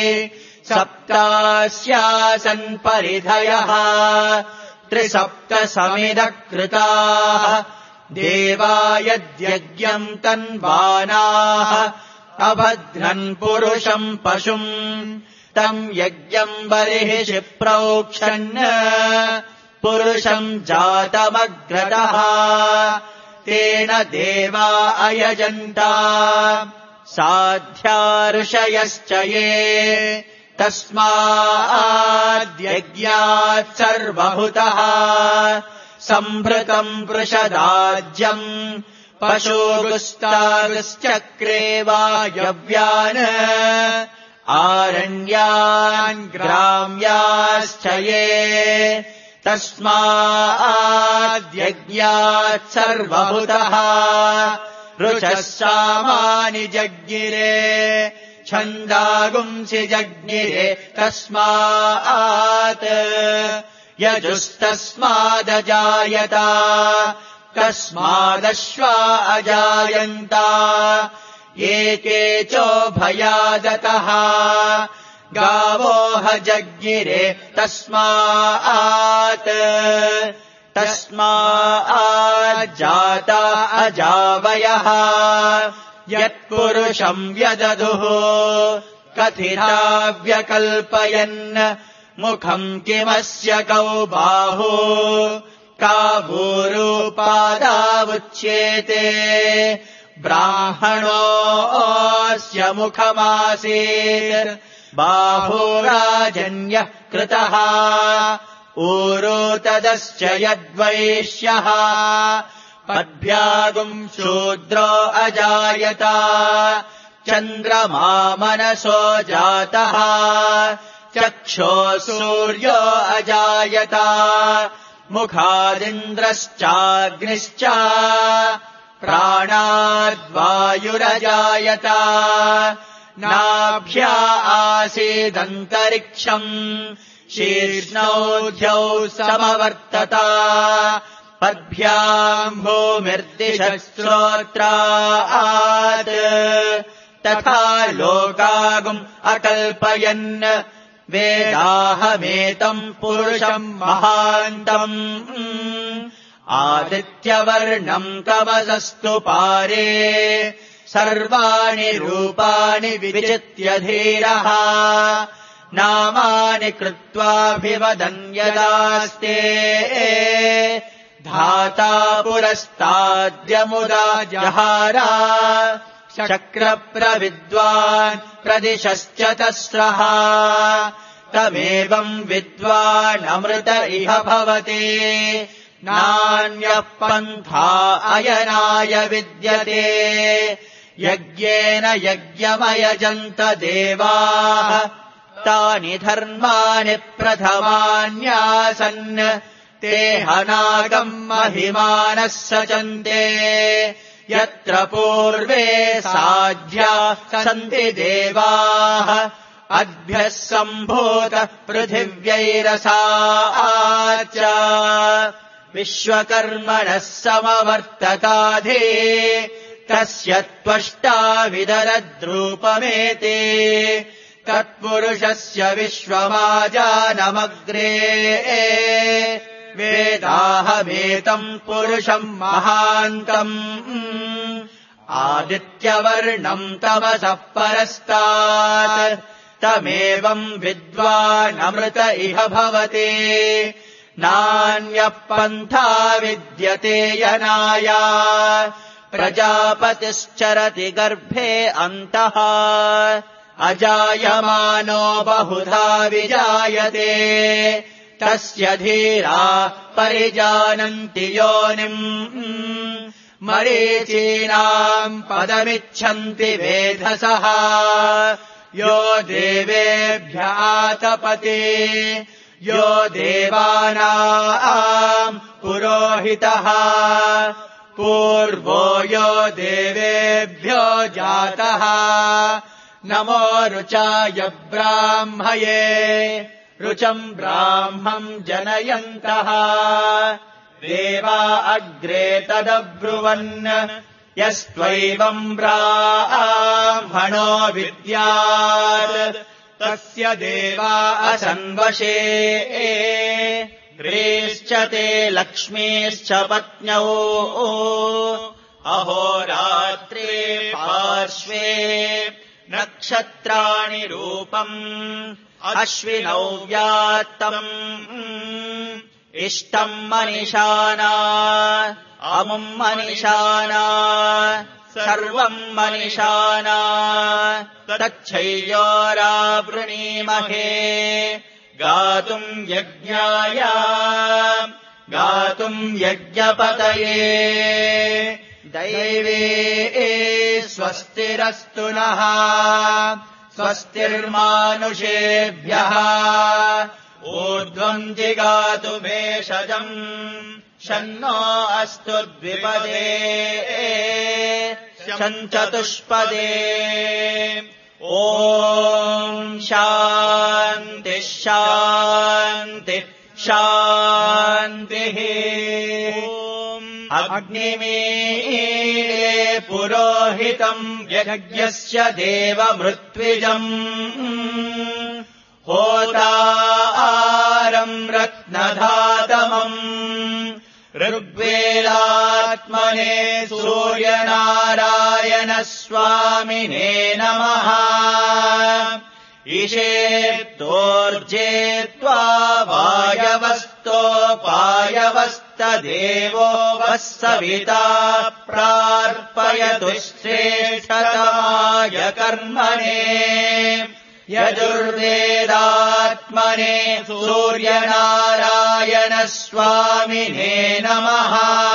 सप्तास्यासन् परिधयः त्रिसप्त समिदः कृताः देवा यद्यज्ञम् तन्वानाः अभद्रन् पुरुषम् पशुम् तम् यज्ञम् बर्हिषि प्रोक्षन् पुरुषम् जातमग्रतः तेन देवा अयजन्ता साध्या ऋषयश्च ये तस्माद्यज्ञात् सर्वभूतः सम्भृतम् वृषदाज्यम् पशुगुस्तागुश्चक्रे वायव्यान् आरण्यान् ग्राम्याश्च ये तस्माद्यज्ञात् सर्वभूतः ऋचः सामानि जज्ञिरे छन्दागुंसि जज्ञिरे तस्मात् यजुस्तस्मादजायत तस्मादश्वा अजायन्त एके चोभयादतः गावोह जज्ञिरे तस्मात् तस्माज्जाता अजावयः यत्पुरुषम् व्यदधुः कथिता व्यकल्पयन् मुखम् किमस्य कौ बाहु कावूरूपादावुच्येते ब्राह्मणोऽस्य मुखमासीत् बाहुराजन्यः कृतः ऊरो तदश्च यद्वैश्यः पद्भ्यागुम् शूद्रो अजायत चन्द्रमा मनसो जातः चक्षो सूर्यो अजायत मुखादिन्द्रश्चाग्निश्च प्राणाद्वायुरजायत नाभ्या आसीदन्तरिक्षम् शीर्ष्णौध्यौ समवर्तत पद्भ्याम् भूमिर्दिशः श्रोत्रात् तथा लोकागुम् अकल्पयन् वेदाहमेतम् पुरुषम् महान्तम् आदित्यवर्णम् तमसस्तु पारे सर्वाणि रूपाणि विचित्य धीरः नामानि कृत्वाभिवदन् यदास्ते धाता पुरस्ताद्यमुदा जहारा शक्रप्रविद्वान् प्रदिशश्च तस्रः तमेवम् विद्वानमृत इह भवति नान्यः पन्था अयनाय विद्यते यज्ञेन यज्ञमयजन्त देवाः तानि धर्माणि प्रथमान्यासन् ते हनागम् महिमानः सचन्ते यत्र पूर्वे साध्या सन्ति देवाः अद्भ्यः सम्भूत पृथिव्यैरसा च विश्वकर्मणः समवर्तताधे तस्य त्वष्टा विदरद्रूपमेते तत्पुरुषस्य विश्वमाजानमग्रे वेदाहमेतम् पुरुषम् महान्तम् आदित्यवर्णम् तमसः परस्तात् तमेवम् विद्वानमृत इह भवति नान्यः पन्था विद्यते यनाय प्रजापतिश्चरति गर्भे अन्तः अजायमानो बहुधा विजायते तस्य धीरा परिजानन्ति योनिम् मरीचीनाम् पदमिच्छन्ति वेधसः यो देवेभ्य आतपते यो देवानाम् पुरोहितः पूर्वो यो देवेभ्यो जातः नमो रुचाय ब्राह्मये रुचम् ब्राह्मम् जनयन्तः देवा अग्रे तदब्रुवन् यस्त्वैवम् ब्राह्मणो विद्यात् तस्य देवा असन्वशे ह्रीश्च ते लक्ष्मीश्च पत्न्यौ अहोरात्रे पार्श्वे नक्षत्राणि रूपम् अश्विनौ व्यात्तम् इष्टम् मनिषाना अमुम् मनिषाना सर्वम् मनिषाना तच्छय्योरावृणीमहे गातुम् यज्ञाय गातुम् यज्ञपतये दैवे स्वस्तिरस्तु नः स्वस्तिर्मानुषेभ्यः ऊर्ध्वम् जिगातु भेषजम् शन्नो अस्तु द्विपदे शञ्चतुष्पदे ॐ शान्तिः शान्तिः शान्तिः अग्निमीळे पुरोहितम् यज्ञस्य देवमृत्विजम् होतारम् रत्नधातमम् ऋग्वेदात्मने सूर्यनारायणस्वामिने नमः ईशेत्तोर्जे त्वा वायवस्तोपायवस्तदेवो वः सविता प्रार्पयतु श्रेष्ठतमाय कर्मणे यजुर्वेदात्मने सूर्यनारायणस्वामिने नमः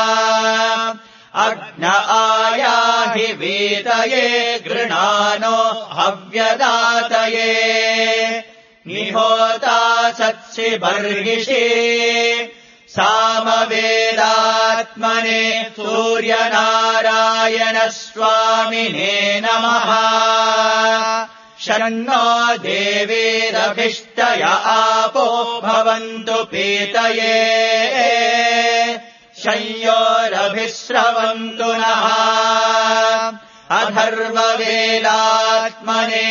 अग्न आयाहि वीतये गृणानो हव्यदातये निहोता सत्सि बर्हिषि सामवेदात्मने सूर्यनारायणस्वामिने नमः शन्नो देवीरभिष्टय आपो भवन्तु पीतये शय्योरभिस्रवन्तु नः अथर्ववेदात्मने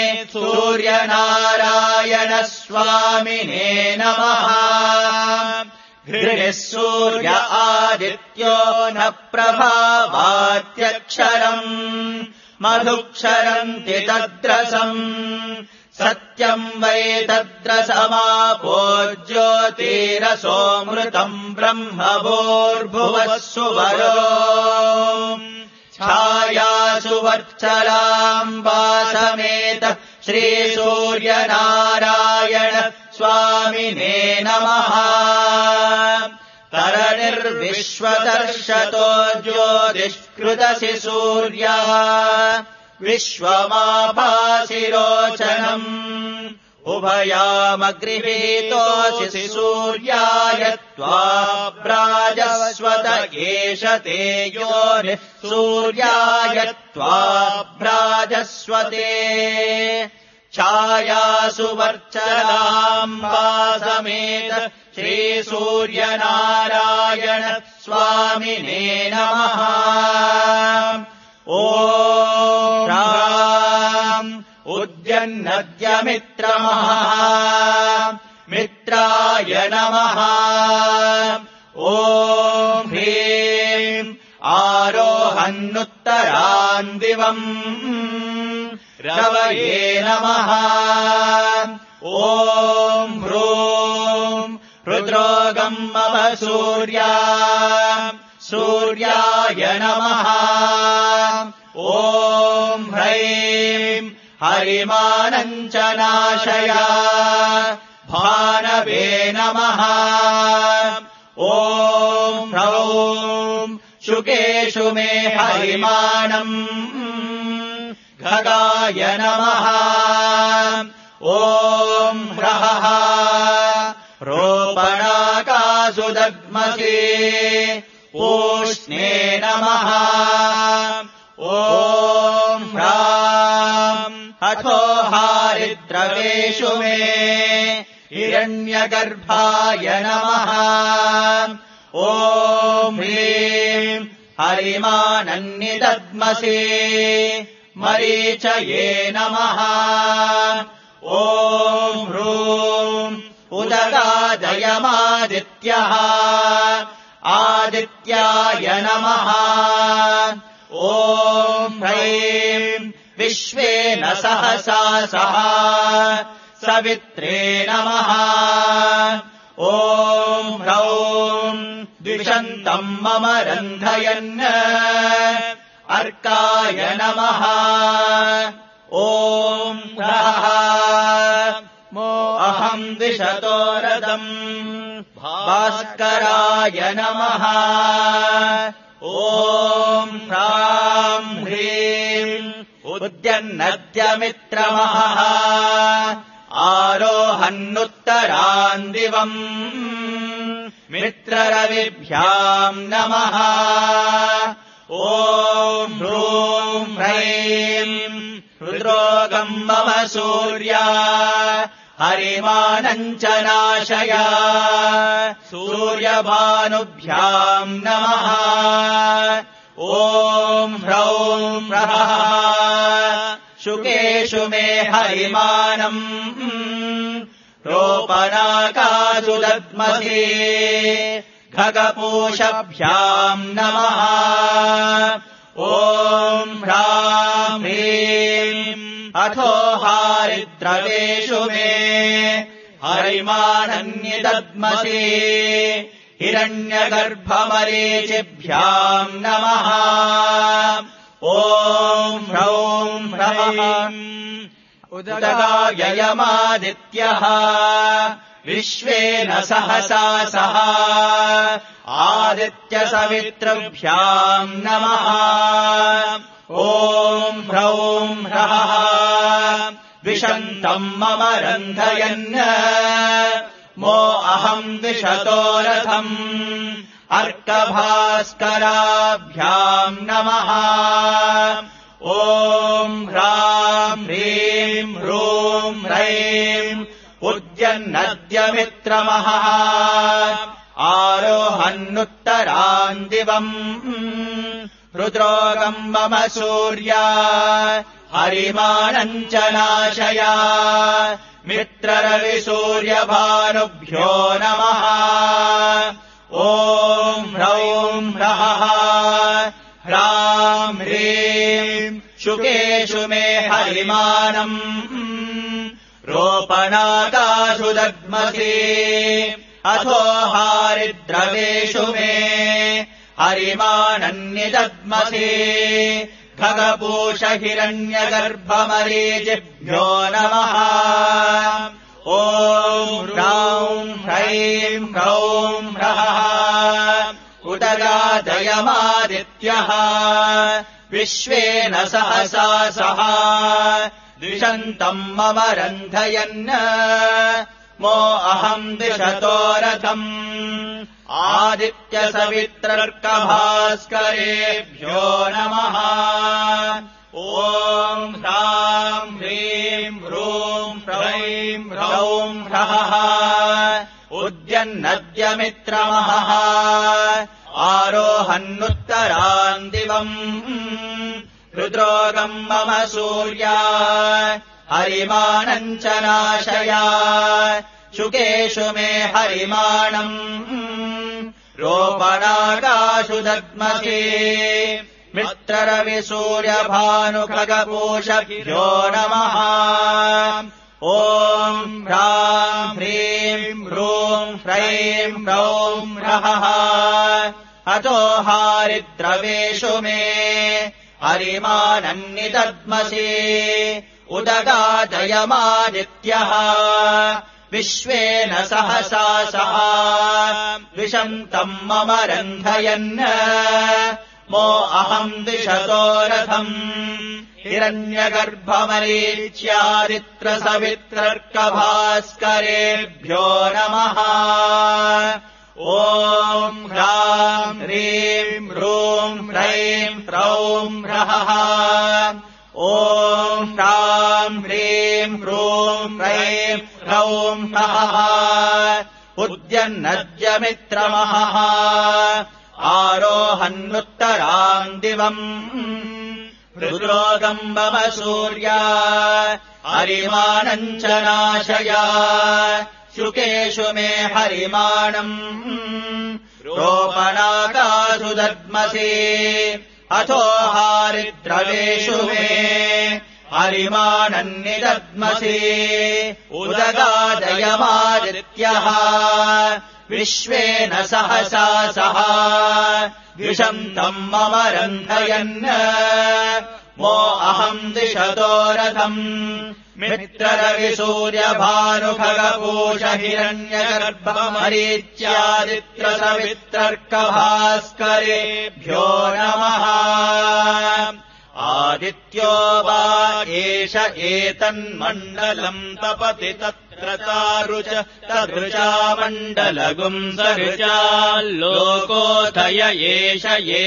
सूर्यनारायणस्वामिने नमः घृणिः सूर्य आदित्यो न प्रभावात्यक्षरम् मधुक्षरन्ति तद्रसम् सत्यम् वै तद्रसमापो ज्योतिरसोऽमृतम् ब्रह्म भूर्भुवः सुवरो छायासु वर्चलाम्बासमेत श्रीसूर्यनारायण स्वामिने नमः तरनिर्विश्वदर्शतो ज्योतिष्कृतसि सूर्यः विश्वमाभासि रोचनम् उभयामगृहीतोऽसि सूर्याय त्वा भ्राजस्वत एष ते योनिः सूर्याय त्वा भ्राजस्वते छायासु वर्चलाम्बासमेत श्रीसूर्यनारायण स्वामिने नमः ॐ राम उद्यन्नद्यमित्रमः मित्राय नमः ॐ ह्रीं आरोहन्नुत्तरान् दिवम् रवये नमः ॐ ह्रूं रुद्रोगम् मम सूर्या सूर्याय नमः ॐ ह्रैं हरिमानम् च नाशय भानवे नमः ॐ ह्रौं शुकेषु मे हरिमानम् खगाय नमः ॐ ह्रः रोपणाकासु दद्मसि पूष्णे नमः ॐ ह्राम् अथो हारिद्रवेषु मे हिरण्यगर्भाय नमः ॐ ह्रीम् हरिमानन्निदद्मसि मरीचये नमः ॐ ह्रूम् उदगादयमादित्यः आदित्याय नमः ॐ ह्रैम् विश्वेन सहसा सह सवित्रे नमः ॐ ह्रौम् द्विषन्तम् मम रन्धयन् अर्काय नमः ॐ ह्रः मो अहम् द्विषतो रथम् भास्कराय नमः ॐ ह्राम् ह्रीम् उद्यन्नद्यमित्रमः आरोहन्नुत्तरान् दिवम् मित्ररविभ्याम् नमः ॐ ह्रूम् ह्रैम् रुद्रोगम् मम सूर्या हरिमानम् च नाशय सूर्यभानुभ्याम् नमः ॐ ह्रौम् ह्रः शुकेषु मे हरिमानम् रोपणाकासु दद्मसि खगपूषभ्याम् नमः ॐ ह्राम् ह्रीम् अथो हारिद्रवेषु मे हरिमानन्निदद्मसि हिरण्यगर्भमरीचिभ्याम् नमः ॐ ह्रौम् ह्रैम् उदगाययमादित्यः विश्वेन सहसा सह आदित्यसवितृभ्याम् नमः ॐ ह्रौम् ह्रः द्विषन्तम् मम रन्धयन् मो अहम् द्विषतो रथम् अर्कभास्कराभ्याम् नमः ॐ ह्राम् ह्रीम् ह्रूम् ह्रैम् उद्यन्नद्यमित्रमः आरोहन्नुत्तरान् दिवम् रुद्रोगम् मम सूर्या हरिमानम् च नाशय मित्ररविसूर्यभानुभ्यो नमः ॐ ह्रौम् ह्रः ह्राम् ह्रीम् शुकेषु मे हरिमानम् रोपणाकासु दद्मसि अथो हारिद्रवेषु मे हरिमानन्निदद्मसि खगपूषहिरण्यगर्भमरीचिभ्यो नमः ॐ ह्रौम् ह्रैम् ह्रौम् ह्रः उदगादयमादित्यः विश्वेन सहसा सह द्विषन्तम् मम रन्धयन् मो अहम् द्विषतो रथम् आदित्यसवित्रर्कभास्करेभ्यो नमः ॐ ह्राम् ह्रीम् ह्रूम् ह्रैम् ह्रौम् ह्रः उद्यन्नद्यमित्रमः आरोहन्नुत्तरान् दिवम् रुद्रोगम् मम सूर्या हरिमानम् च नाशय शुकेषु मे हरिमाणम् रोपणाकासु दद्मसि मित्ररविसूर्यभानुखगपूषभ्यो नमः ॐ ह्राम् ह्रीम् ह्रूम् ह्रैम् ह्रौम् ह्रः अतो हारिद्रवेषु मे हरिमानन्निदद्मसि उदगादयमादित्यः विश्वेन सहसा सह विषम् तम् मम रन्धयन् मो अहम् दिशतो रथम् हिरण्यगर्भमरीच्यादित्रसवित्रर्कभास्करेभ्यो नमः ॐ ह्राम् ह्रीम् ह्रूम् ह्रैम् ह्रौम् ह्रहः ॐ ह्राम् ह्रीम् ह्रूम् ह्रैम् ह्रौम् ह्रहः उद्यन्नद्यमित्रमहः आरोहन्नुत्तराम् दिवम् रुद्रोगम् मम सूर्या हरिमाणम् च नाशया शुकेषु मे हरिमाणम् रोपणाकासु दद्मसि अथो हारिद्रवेषु मे हरिमाणम् निदद्मसि उदगादयमादित्यः विश्वेन सहसा सह विषम् तम् मम रन्धयन् मो अहम् दिशतो रथम् मित्ररविसूर्यभानुखगपूष हिरण्यगर्भमरीच्यादित्रसवित्रर्कभास्करेभ्यो नमः आदित्यो वा एष एतन्मण्डलम् तपति तत्र चारुच तदृचा मण्डलगुम् सरुचा लोकोऽथय एष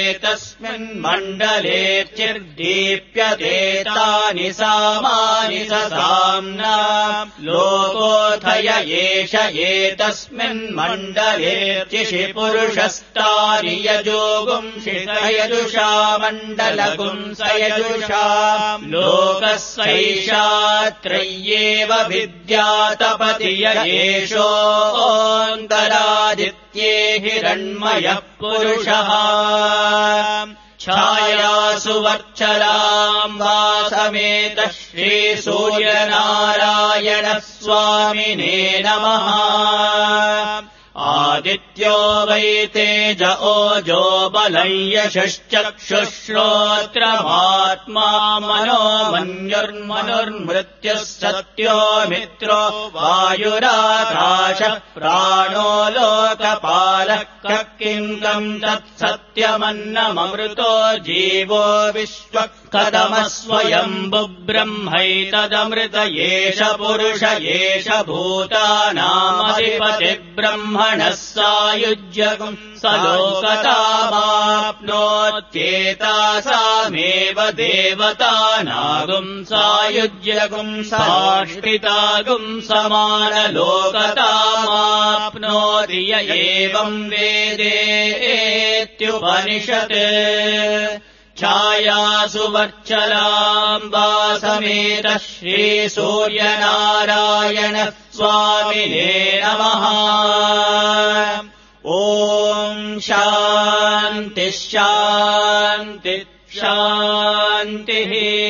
एतस्मिन्मण्डलेऽर्चिर्दीप्यते तानि सामानि ससाम्ना लोकोऽथय एष एतस्मिन्मण्डलेऽर्चिषि पुरुषस्तानि यजोगुंषि यजुषा मण्डलगुम् यजुषा लोकस्यैषात्रय्येव विद्यातपति य एषोऽन्तरादित्ये हिरण्मयः पुरुषः छायासु वर्चलाम् वासमेतः श्रीसूर्यनारायणः स्वामिने नमः आदित्यो वै तेज ओजो बलम् यशश्चक्षुश्रोत्रमात्मा मनो मन्युर्मनुर्मृत्युः सत्यो मित्रो वायुराकाशः प्राणो लोकपालः किङ्कम् तत्सत्यमन्नममृतो जीवो विश्वः कथमस्वयम्भु ब्रह्मैतदमृत एष पुरुष एष भूतानामधिपतिब्रह्मणः सायुज्यगुम् स लोकतामाप्नोत्येतासामेव देवतानागुम् सायुज्यगुम् साष्टितागुम् समानलोकतामाप्नोति य एवम् वेदेत्युपनिषत् छायासु वर्चलाम् वासमेतः श्रीसूर्यनारायणः स्वामिने नमः ॐ शान्तिः शान्तिः शान्तिः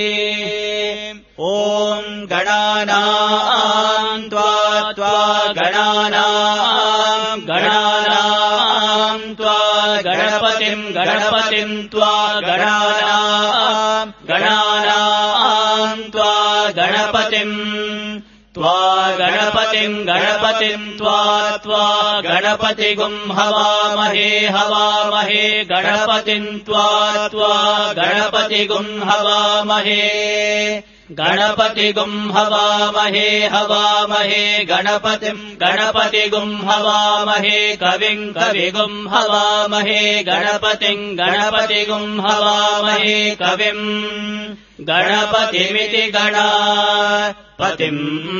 ॐ गणानाम् त्वा त्वा गणानाम् गणानाम् त्वा गणपतिम् गणपतिम् त्वा गणानाम् गणानाम् त्वा गणपतिम् त्वा गणपतिम् गणपतिम् त्वा त्वा गणपतिगुम् हवामहे हवामहे गणपतिम् त्वा त्वा गणपतिगुम् हवामहे गणपतिगुम् हवामहे हवामहे गणपतिम् गणपतिगुम् हवामहे कविम् कविगुम् हवामहे गणपतिम् गणपतिगुम् हवामहे कविम् गणपतिमिति गणापतिम्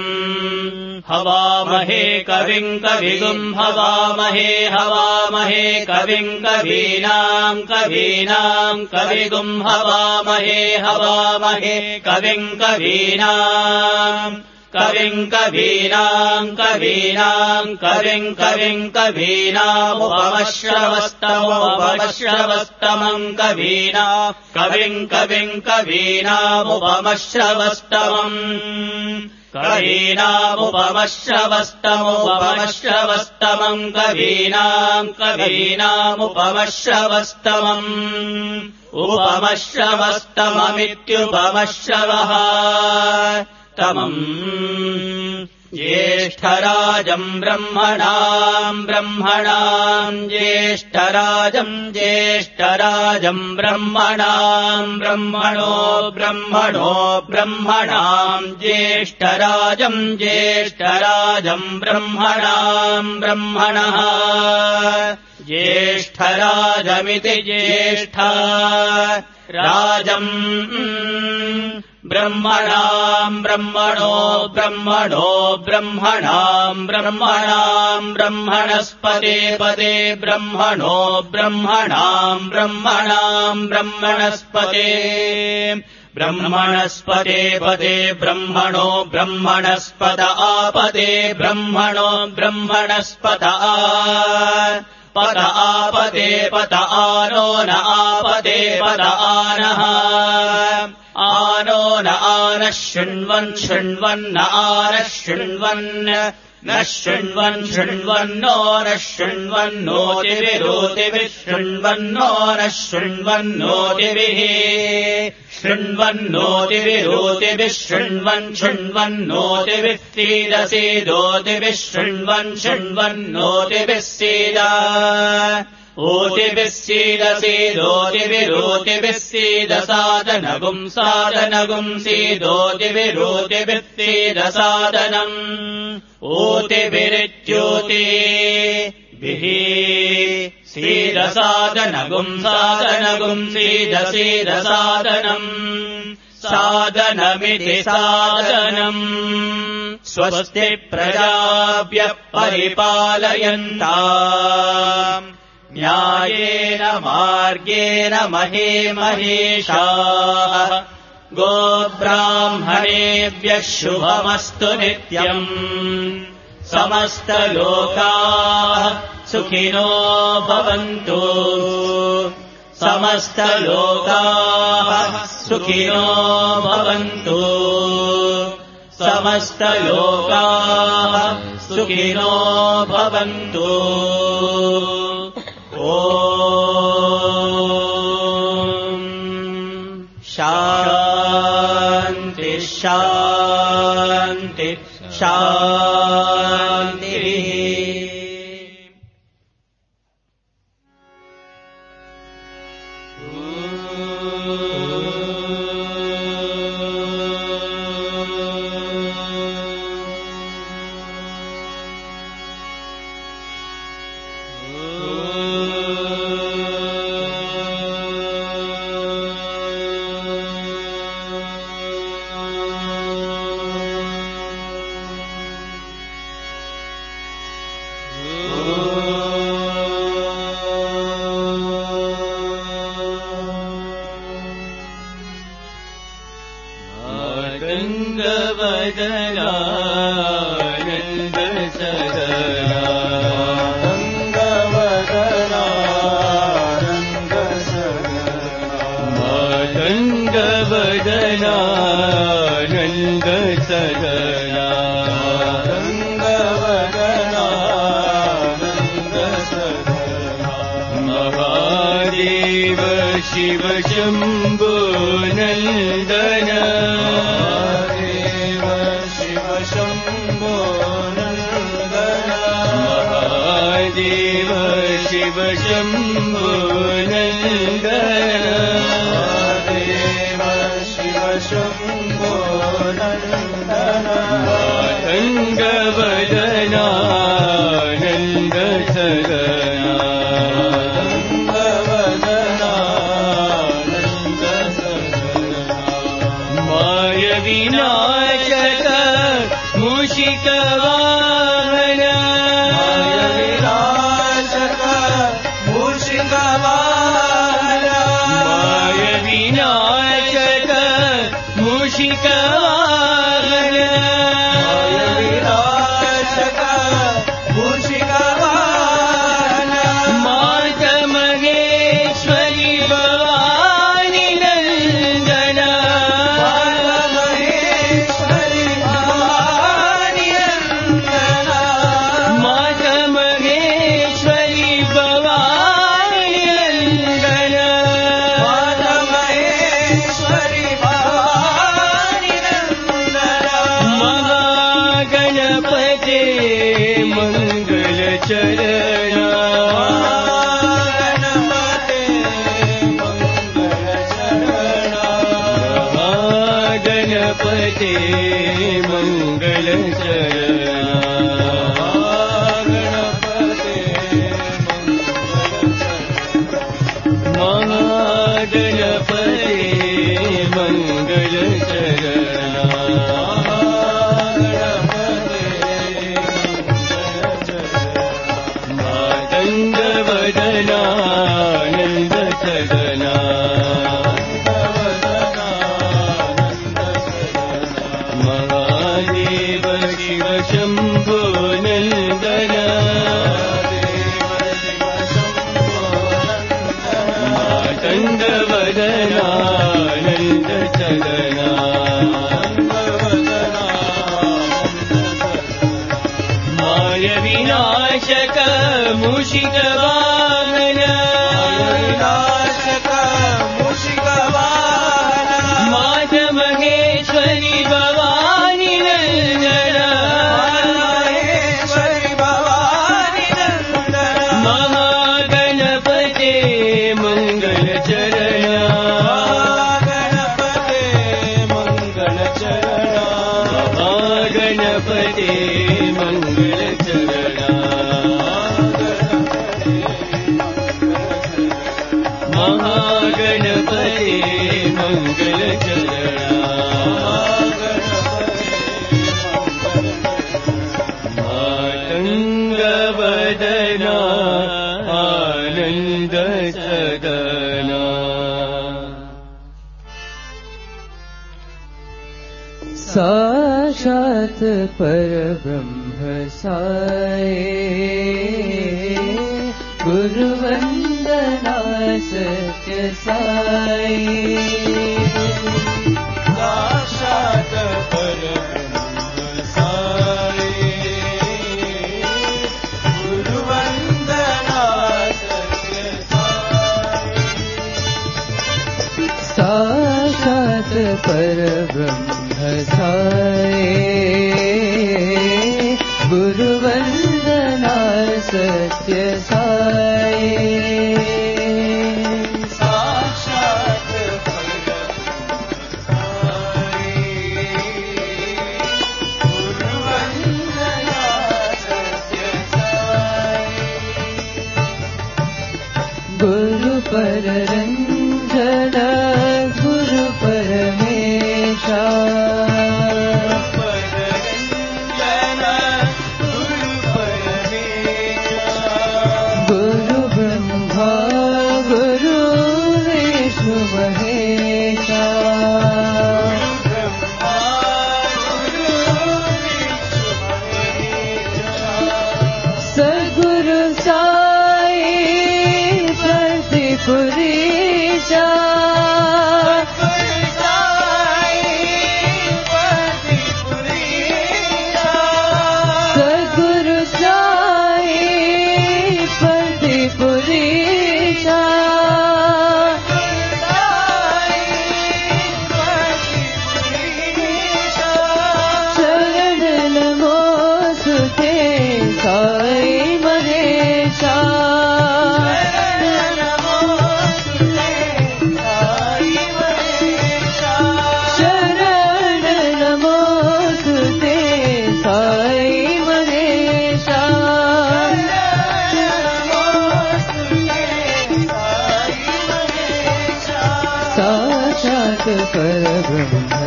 हवामहे कविम् कविगुम् हवामहे हवामहे कविम् कवीनाम् कवीनाम् कविगुम् हवामहे हवामहे कविम् कवीनाम् कविम् कवीनाम् कवीनाम् कविम् कविम् कवीनामुपमश्रवस्तमोपमश्रवस्तमम् कवीना कविम् कविम् कवीनामुपमश्रवस्तमम् कवीनामुपमश्रवस्तमुपमश्रवस्तमम् कवीनाम् कवीनामुपमश्रवस्तमम् उपमश्रवस्तममित्युपमश्रवः तमम् ज्येष्ठराजम् ब्रह्मणाम् ब्रह्मणाम् ज्येष्ठराजम् ज्येष्ठराजम् ब्रह्मणाम् ब्रह्मणो ब्रह्मणो ब्रह्मणाम् ज्येष्ठराजम् ज्येष्ठराजम् ब्रह्मणाम् ब्रह्मणः ज्येष्ठराजमिति ज्येष्ठा राजम् ब्रह्मणाम् ब्रह्मणो ब्रह्मणो ब्रह्मणाम् ब्रह्मणाम् ब्रह्मणस्पते पदे ब्रह्मणो ब्रह्मणाम् ब्रह्मणाम् ब्रह्मणस्पते ब्रह्मणस्पते पदे ब्रह्मणो ब्रह्मणस्पत आपदे ब्रह्मणो ब्रह्मणस्पत आ पद आपदे पद आनो न आपदे पद आनः आनो न आनः शृण्वन् शृण्वन्न आनः शृण्वन् न शृण्वन् शृण्वन्नो न शृण्वन्नोतिविरोतिभिः शृण्वन्नो न शृण्वन्नोतिभिः शृण्वन्नोतिविरोतिभिः शृण्वन् शृण्वन्नोतिभिः सीदसीदोतिभिः शृण्वन् शृण्वन्नोतिभिः सीदा ओतिभिः सीदसीदोतिभिरोतिभिः सीदसादनगुम् सादनगुम् सीदोतिभिरोतिभिः सीदसादनम् ओतिभिरित्योतिभिः सीदसादनगुम् सादनगुम् सीदसीदसादनम् सादनमिति सादनम् स्वस्ति प्रजाभ्यः परिपालयन्ताम् न्यायेन मार्गेण महे महेशाः गोब्राह्मणेभ्यः शुभमस्तु नित्यम् समस्तलोकाः सुखिनो भवन्तु समस्तलोकाः सुखिनो भवन्तु समस्तलोकाः सुखिनो भवन्तु ॐ शान्ति शान्ति शान्तिः शिव शम्भो नन्दन देव शिव शम्भो नन्दन महादेव शिव शम्भो नन्दन देव शिव शम्भो नन्दन मातङ्गवदना नन्द सदना विनाशक मूषिकवाहन विनाशक मूषिकवाहन माय विनाशक मूषिकवाहन विनाशक मूषिकवाहन मात महेश्वरी भवानी नन्दन महेश्वरी भवानी नन्दन गणपते मंगल चरणा गणपते मंगल चरणा महागणपते मंगल चरणा मातंग वदनानंद सदना महादेव शिव शंभो नंदन मातंग वदनानंद सदना माय विनाशक मूषिक वाहन विनाशक मूषिक वाहन मात महेश्वरी भवानी नंदन महेश्वरी भवानी नंदन महागणपते मंगल चरणा गणपते मंगल चरणा महागणपते मंगल चरणा महागणपते मंगल चरणा मातंग वदना आनंद सदना साक्षात् परब्रह्म साये गुरुवंदना सत्य साई साक्षात् परब्रह्म साई गुरुवंदना सत्य साई साक्षात् परब्रह्म साये गुरुवंदना सत्य साई साक्षात् परब्रह्म साई गुरुवंदना सत्य साई गुरु पररंजन गुरु परमेशा गुरु ब्रह्मा गुरु विष्णु महेशा सद्गुरु साई प्रतिपुरीशा सद्गुरु साई प्रतिपुरीशा शरण नमोस्तुते साई महेशा शरण नमोस्तुते साई महेशा साक्षात् परब्रह्म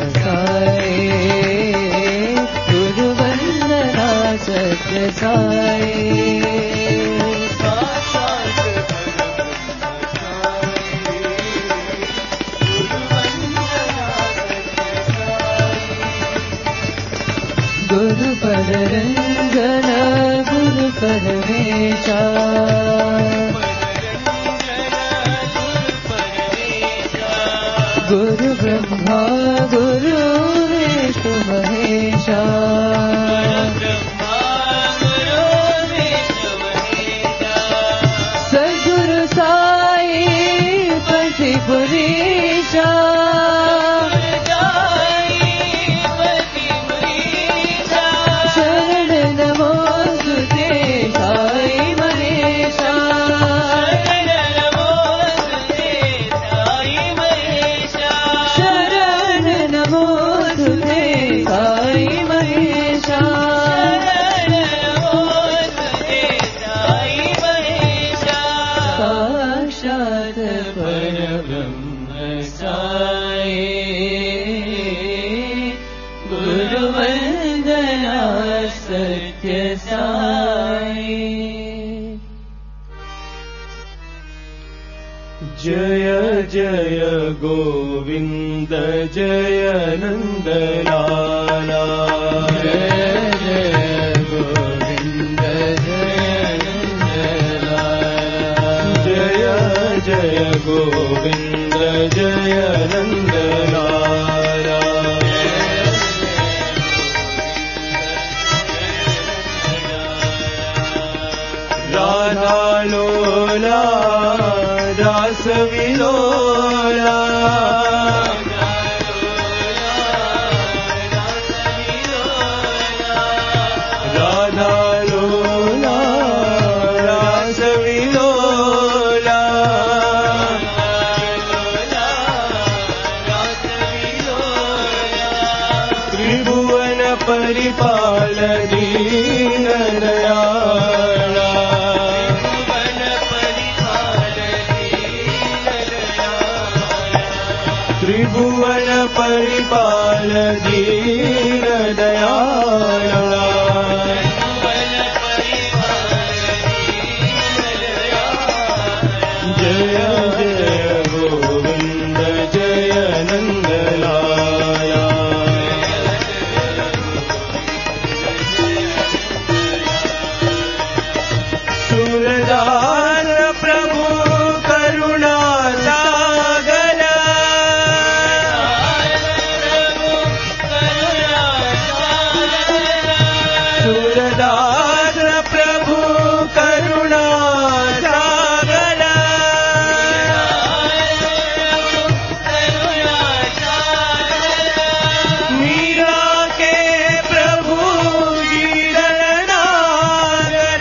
साई गुरुवंदना सत्य साई गुरु पररंजन गुरु परमेशा गुरु ब्रह्मा गुरु विष्णु महेशा सद्गुरु साई प्रतिपुरीशा शरण सत्य साई। जय जय गोविंद जय नंदलाला। जय जय गोविंद जय नंदलाला। जय जय गोविंद जय नंदलाला। राधा लोला रास विलोला। राधा लोला रास विलोला। त्रिभुवन परिपाल दीन दयाला। त्रिभुवन परिपाल दीन दयाला। जय जय गोविंद जय नंदलाला। सूरदास प्रभु करुणा सागर। सूरदास प्रभु करुणा सागर। मीरा के प्रभु गिरनागर।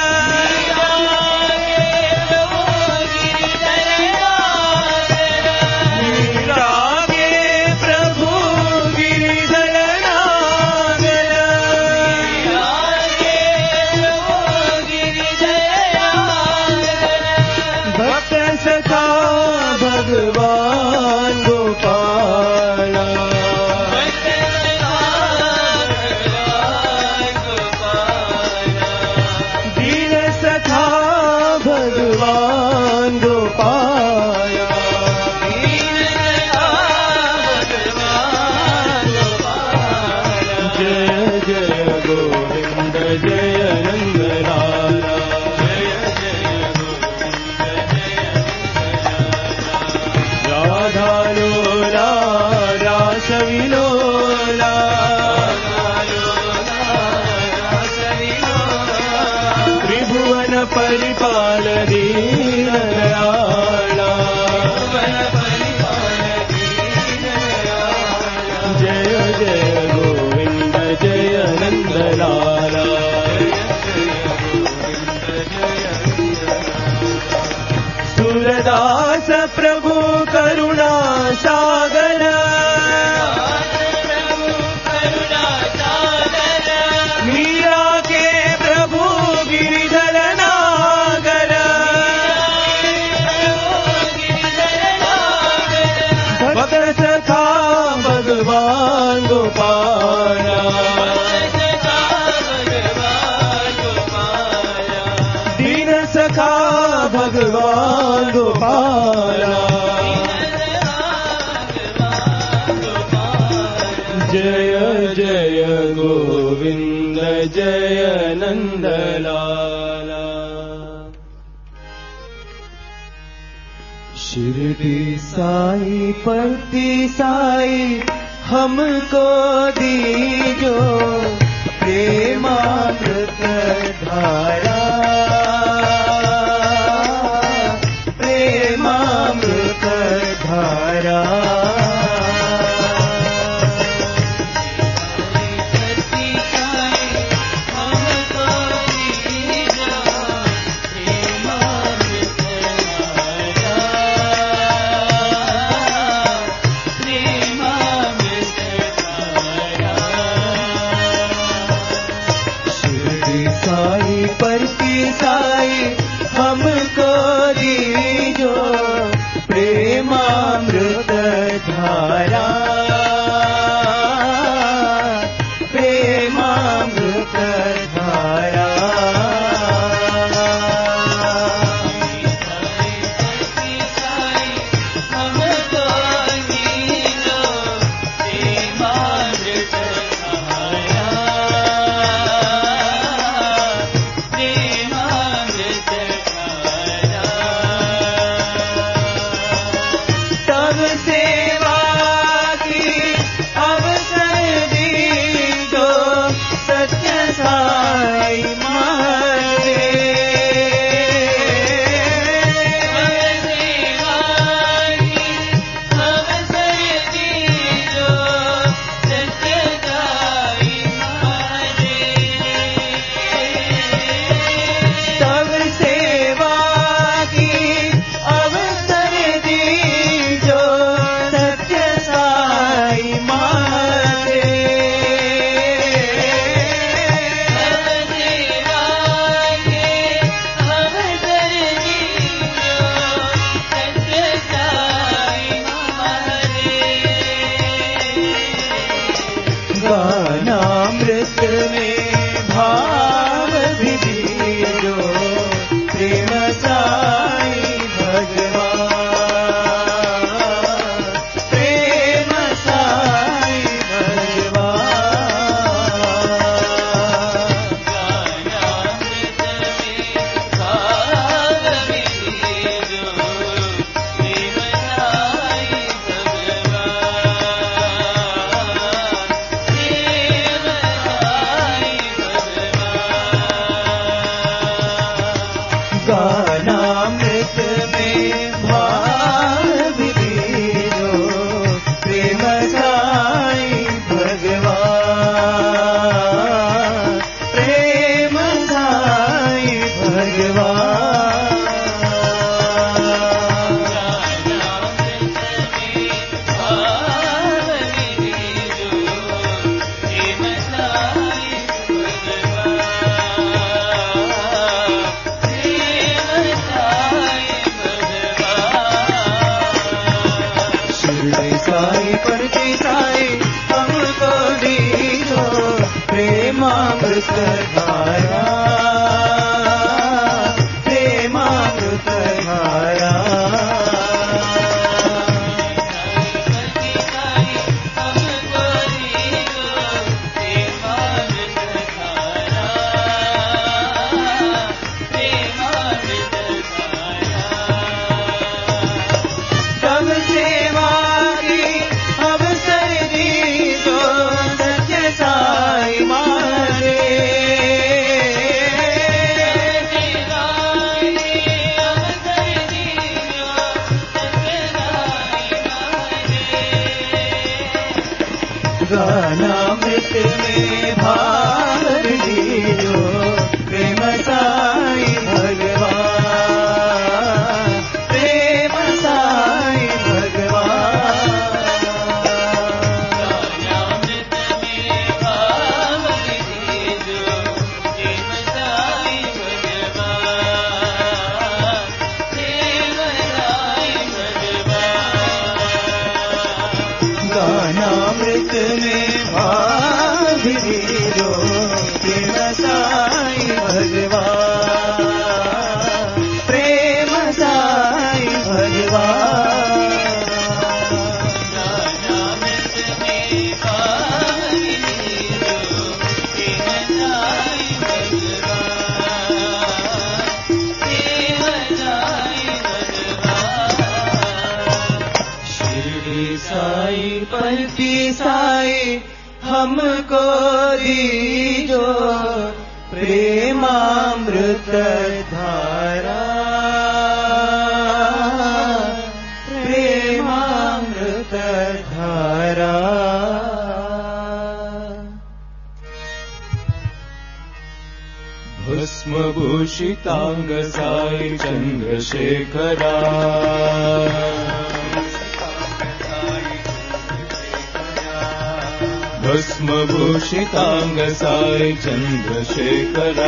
मीरा के प्रभु गिरधरनागर। भक्त सखा भगवान गोपाला। दीन सखा भगवान गोपाला। जय जय गोविंद जय नंदलाला। राधा लोला रास विलोला। त्रिभुवन परिपाल दीन दयाला। जय जय गोविंद जय नंदलाला। सूरदास प्रभु करुणा सागर। मीरा के प्रभु गिरिधर नागर। भक्त सखा भगवान गोपाला। दीन सखा भगवान गोपाला। जय जय गोविंद जय नंदलाला। शिरडी साई पति साई हमको दीजो प्रेमामृत धारा। प्रेमामृत धारा। धारा प्रेमामृत गानामृत में भाव दीजो प्रेम साई भगवान, प्रेम साई भगवान। गानामृत में भाव दीजो प्रेम साई गानामृत में भाव दीजो प्रेम साई भगवान, प्रेम साई भगवान। शिरडी साई परती साई हमको दीजो प्रेमामृत धारा, प्रेमामृत धारा। तब सेवा की अवसर दीजो सत्य साई मारे, गानामृत में भाव दीजो प्रेम साई भगवान, प्रेम साई भगवान। गानामृत में भाव दीजो प्रेम साई भगवान, प्रेम साई भगवान। शिरडी साई परती साई हमको दीजो प्रेमामृत धारा, प्रेमामृत धारा। भस्मभूषितांग साई चंद्रशेखरा, भस्मभूषितांग साई चंद्रशेखरा,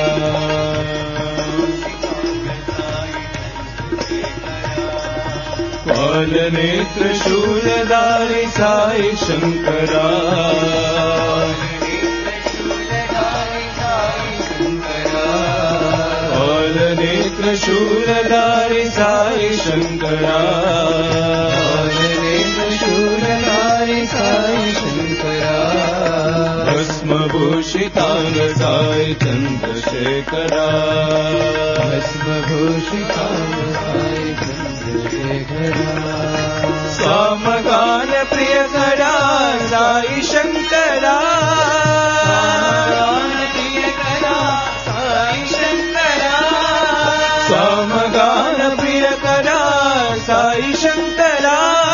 पालनेत्र शूलधारी साई शंकरा, पालनेत्र शूलधारी साई शंकरा, पालनेत्र शूलधारी साई शंकरा। भस्मभूषितांग साई चंद्रशेखरा, भस्मभूषितांग साई चंद्रशेखरा। सामगान प्रियकरा साई शंकरा, सामगान प्रियकरा साई शंकरा,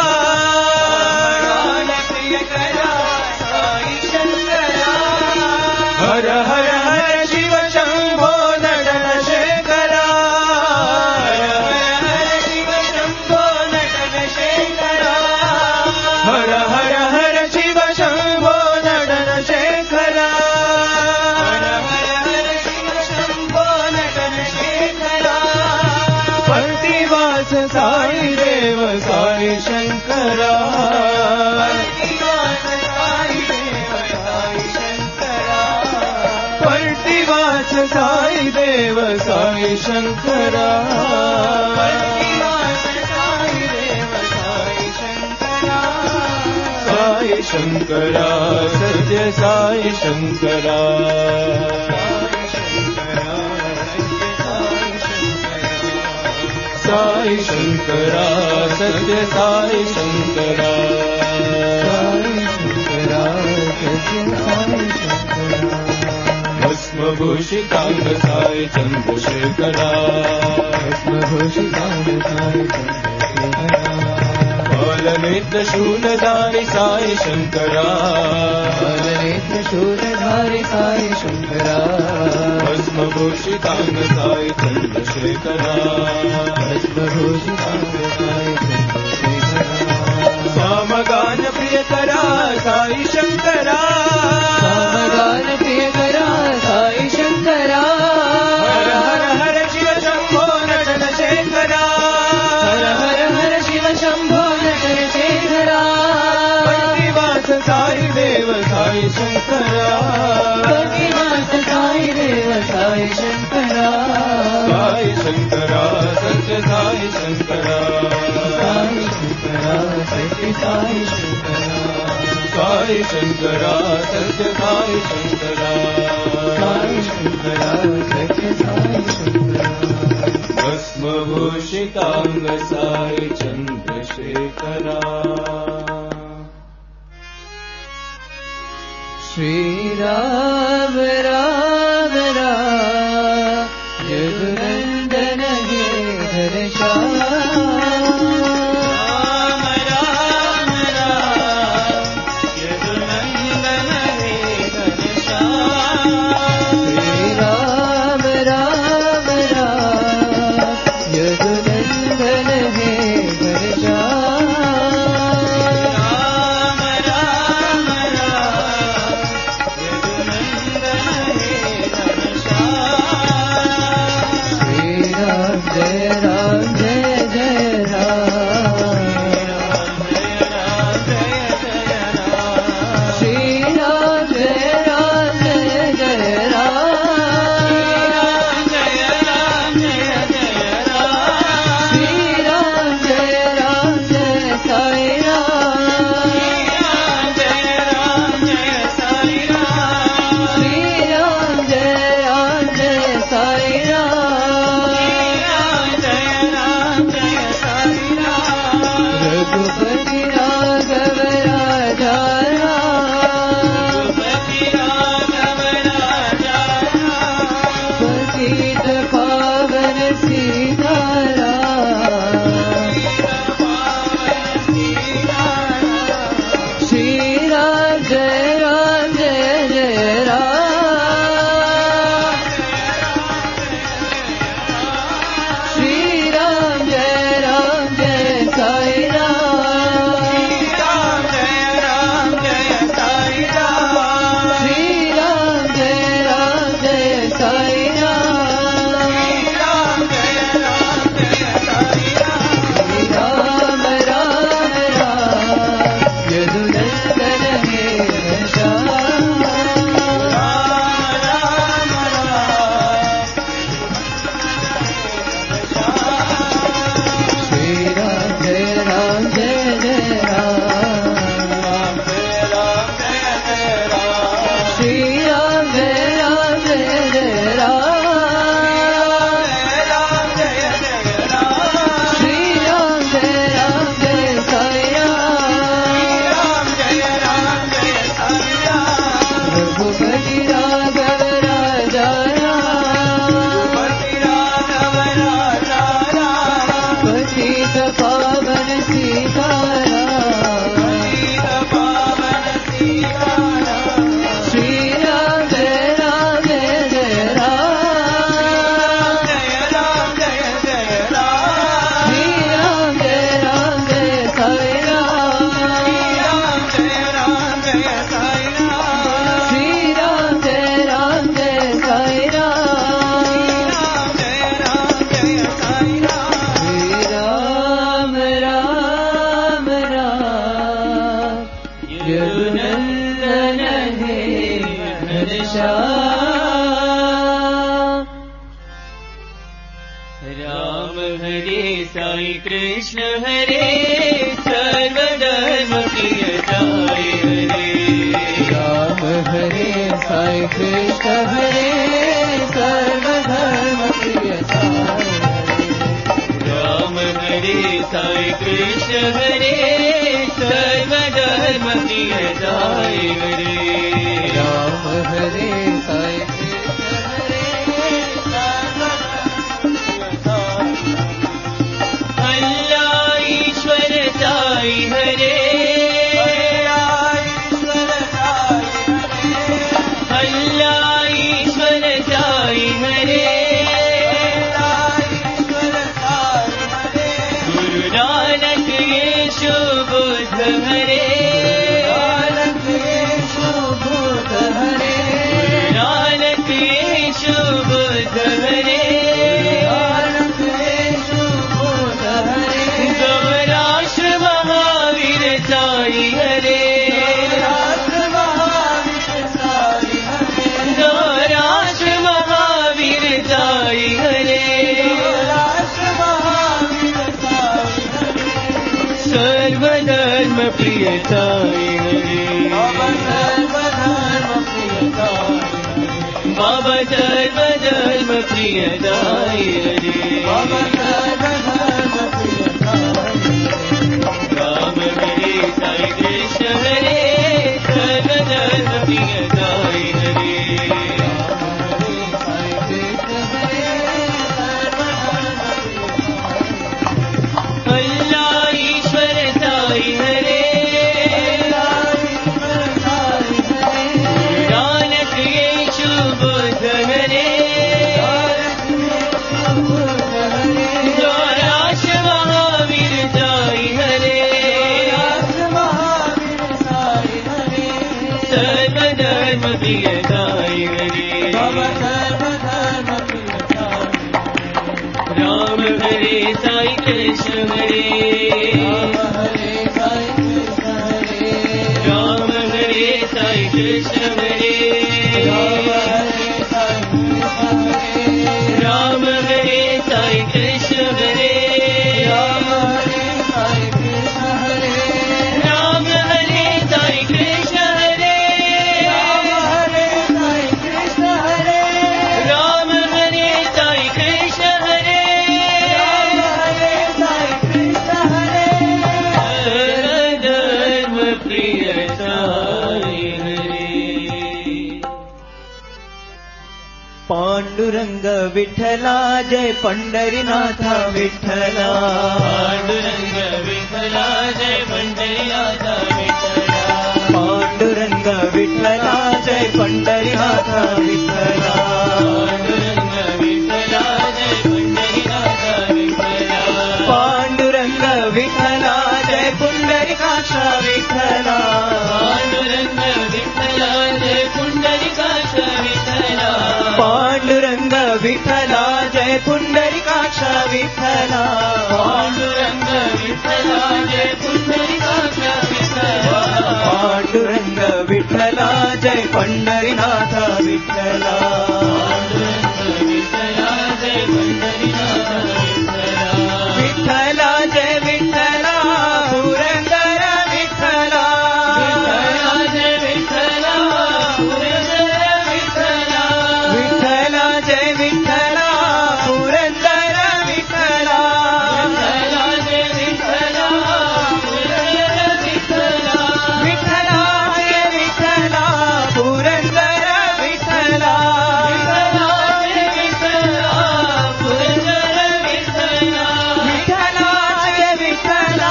हर हर हर शिव शंभो नटन शेखरा, हर हर शिव शंभो नटन शेखरा, हर हर हर शिव शंभो नटन शेखरा, हर हर हर शिव शंभो नटन शेखरा। पंक्तिवास साई देव साई शंकरा, पंक्तिवास साई देव साई शंकरा, बद्रीवास साई देव साई शंकरा बद्रीवास साई देव साई शंकरा साई शंकरा सत्य साई शंकरा साई शंकरा सत्य साई शंकरा साई शंकरा सत्य साई शंकरा भस्मभूषितांग साई चंद्रशेखरा भस्मभूषितांग साई चंद्रशेखरा बालनेत्र शूलधारी साई शंकरा बालनेत्र शूलधारी साई शंकरा भस्मभूषितांग साई चंद्रशेखरा भस्मभूषितांग साई चंद्रशेखरा सामगान प्रियकरा साई शंकरा सामगान प्रियकरा साई शंकरा हर हर हर शिव शंभो नटन शेखरा हर हर हर शिव शंभो नटन शेखरा बद्रीवास साई देव साई शंकरा बद्रीवास साई देव साई शंकरा साई शंकरा सत्य साई शंकरा साई शंकरा सत्य साई शंकरा साई शंकरा सत्य साई शंकरा साई शंकरा सत्य साई शंकरा भस्मभूषितांग साई चंद्रशेखरा श्री राम राम राम जगनंदन हे घनश्याम राम राम राम जगनंदन हे घनश्याम श्री राम राम राम जगनंदन हे घनश्याम राम राम राम जगनंदन हे घनश्याम श्री राम जय राम जय जय राम श्री राम जय राम जय जय राम जय राम जय जय राम श्री राम जय राम जय साई राम जय राम जय साई राम श्री राम जय राम जय साई राम जय राम जय साई राम रघुपति राघव राजा राम रघुपति राघव राजा राम पतित पावन सीताराम श्री राम जय राम जय जय राम श्री राम जय राम जय साई राम जय राम जय साई राम श्री राम जय राम जय साई राम राम जय राम जय साई राम राम राम राम यदुनंदन हे घनश्याम राम राम राम श्री राम जय राम जय जय राम श्री राम जय राम जय जय राम श्री राम जय राम जय साई राम रघुपति राघव राजा राम पतित पावन सीताराम श्री राम जय राम जय जय राम श्री राम जय राम जय साई राम श्री राम जय राम जय साई राम श्री राम राम राम यदुनंदन हे घनश्याम हरे साई कृष्ण हरे सर्वधर्म प्रियताय हरे राम हरे साई कृष्ण हरे सर्वधर्म प्रियताय राम हरे साई कृष्ण हरे सर्वधर्म प्रियताय हरे राम हरे साई अल्लाह ईश्वर साई हरे अल्लाह ईश्वर साई हरे गुरु नानक येशु बुद्ध हरे नानक येशु बुद्ध हरे गौराष्ट्र महावीर साई हरे गौराष्ट्र महावीर साई हरे सर्वधर्म प्रिय साई हरे बाबा सर्वधर्म प्रिय साई हरे राम हरे साई कृष्ण हरे सर्वधर्म प्रिय साई हरे अल्लाह ईश्वर साई हरे नानक येशु बुद्ध हरे गौराष्ट्र महावीर साई हरे सर्वधर्म प्रिय साई हरे राम हरे साई कृष्ण हरे राम हरे साई कृष्ण हरे राम हरे साई कृष्ण हरे राम हरे साई कृष्ण हरे राम हरे साई कृष्ण हरे सर्वधर्म प्रिय साई हरे पांडुरंग विठला जय पंढरीनाथा विठला पांडुरंग विठला जय पंढरीनाथ विठला पांडुरंग विठला जय पंढरीनाथा विठला पांडुरंग विठला जय पंढरीनाथ विठला पांडुरंग विठला जय पुंडरीकाक्ष विठला पांडुरंग विठला जय पुंडरीकाक्ष विठला पांडुरंग विठला जय पुंडरीकाक्ष विठला पांडुरंग विठला जय पुंडरीकाक्ष विठला पांडुरंग विठला जय पंढरीनाथ विठला पांडुरंग विठला जय पंढरीनाथ विठला विठला जय विठला पुरंदर विठला विठला जय विठला पुरंदर विठला विठला जय विठला पुरंदर विठला विठला जय विठला पुरंदर विठला विठला जय विठला पुरंदर विठला विठला जय विठला पुरंदर विठला विठला जय विठला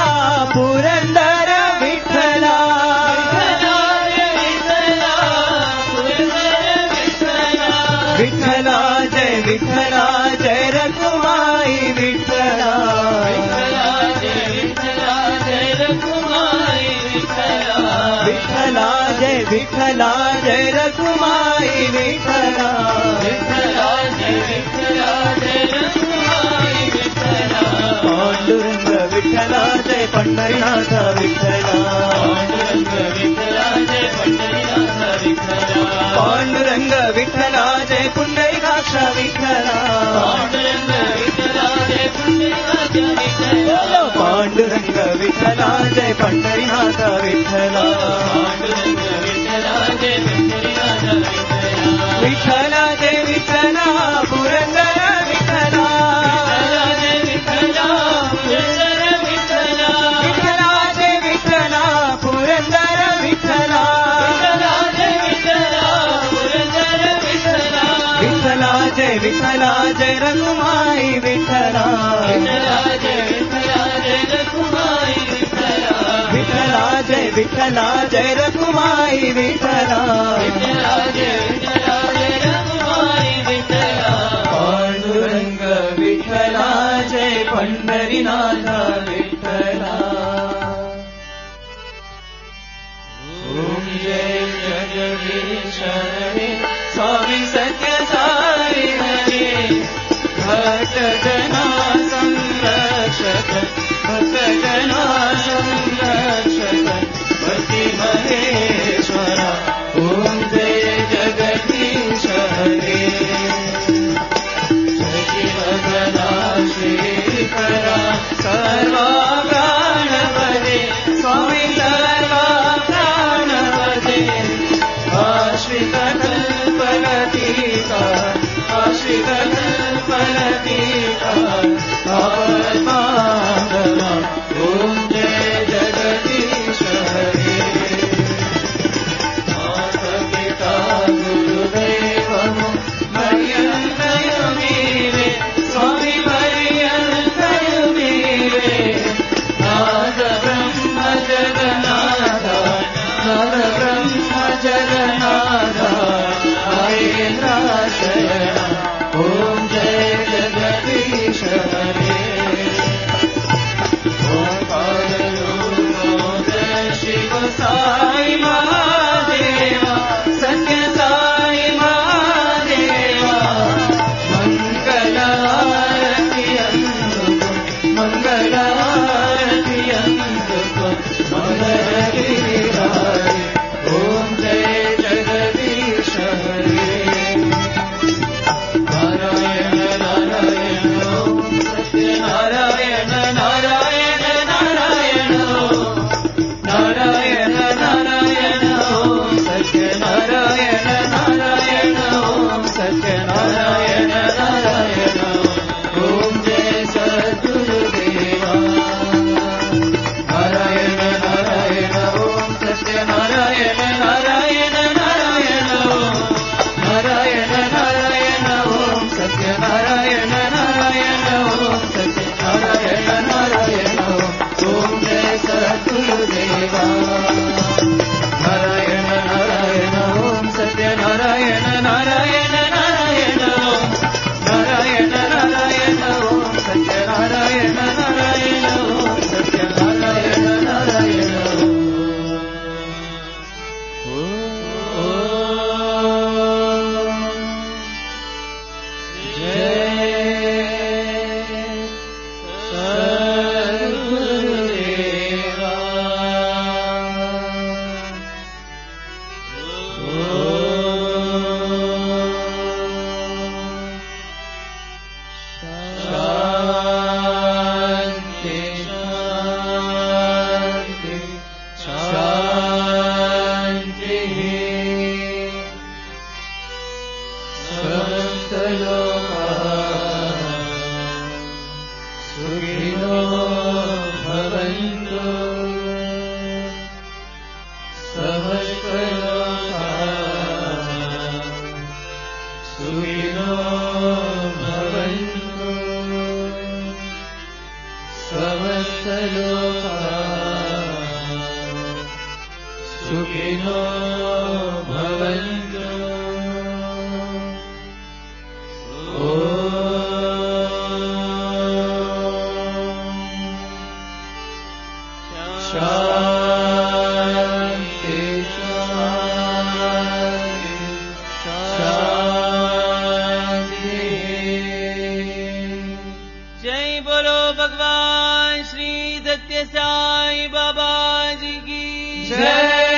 पुरंदर विठला विठला जय विठला पुरंदर विठला विठला जय विठला जय रघुमाई विठला विठला जय विठला जय रघुमाई विठला विठला जय विठला जय रघुमाई विठला विठला जय विठला जय रघुमाई विठला पांडुरंग विठला जय पंढरीनाथ विठला पांडुरंग विठला जय पंढरीनाथ विठला पांडुरंग विठला जय पुंडरीकाक्ष विठला पांडुरंग विठला जय पुंडरीकाक्ष विठ्ठला जय विठ्ठला पुरंदर विठ्ठला जय विठ्ठला पुरंदर विठ्ठला विठ्ठला जय विठ्ठला पुरंदर विठ्ठला जय विठ्ठला पुरंदर विठ्ठला विठ्ठला जय विठ्ठला जय रघुमाई विठ्ठला विठ्ठला जय विठ्ठला जय रघुमाई विठ्ठला विठ्ठला जय विठ्ठला जय रघुमाई विठ्ठला विठ्ठला जय विठ्ठला जय रघुमाई विठ्ठला पांडुरंग विठ्ठला जय पंढरीनाथ विठ्ठला ओम जय जगदीश हरे स्वामी सत्य साई हरे भक्त जना संरक्षक भक्त जना संरक्षक पति महेश्वरा ओम जय जगदीश हरे सचिवदना श्रीकरा सर्वा प्राणपदे स्वामी सर्वा प्राणपदे आश्रित कल्पलतीका आश्रित कल्पलतीका आपद्बान्धवा ओम जय जगदीश हरे माता पिता गुरुदेवमो मर्यन्तयुमीरे स्वामी मर्यन्तयुमीरे नाद ब्रह्म जगन्नाथ नाद ब्रह्म जगन्नाथ महेन्द्राशयन ओम जय जगदीश हरे ओम पादरूप शिव साई महादेवा सत्य साई महादेवा मंगल आरती अंधुको मंगल आरती अंधुको मदर गिरिधारी ओम जय जगदीश हरे नारायण नारायण ओम सत्य नारायण नारायण नारायण ओम नारायण नारायण ओम सत्य नारायण नारायण ओम सत्य नारायण नारायण ओम जय सद्गुरुदेवा नारायण नारायण ओम सत्य नारायण नारायण नारायण ओम नारायण नारायण ओम सत्य नारायण नारायण ओम सत्य नारायण नारायण ओम जय सद्गुरुदेवा नारायण नारायण ओम सत्य नारायण नारायण नारायण ओम नारायण नारायण ओम सत्य नारायण नारायण ओम सत्य नारायण नारायण शांति शांति शांति समस्तलोकाः सुखिनो भवन्तु समस्तलोकाः सुखिनो भवन्तु समस्तलोकाः सुखिनो भवन्तु शांति शांति शांति जय बोलो भगवान श्री सत्य साई बाबा जी की जय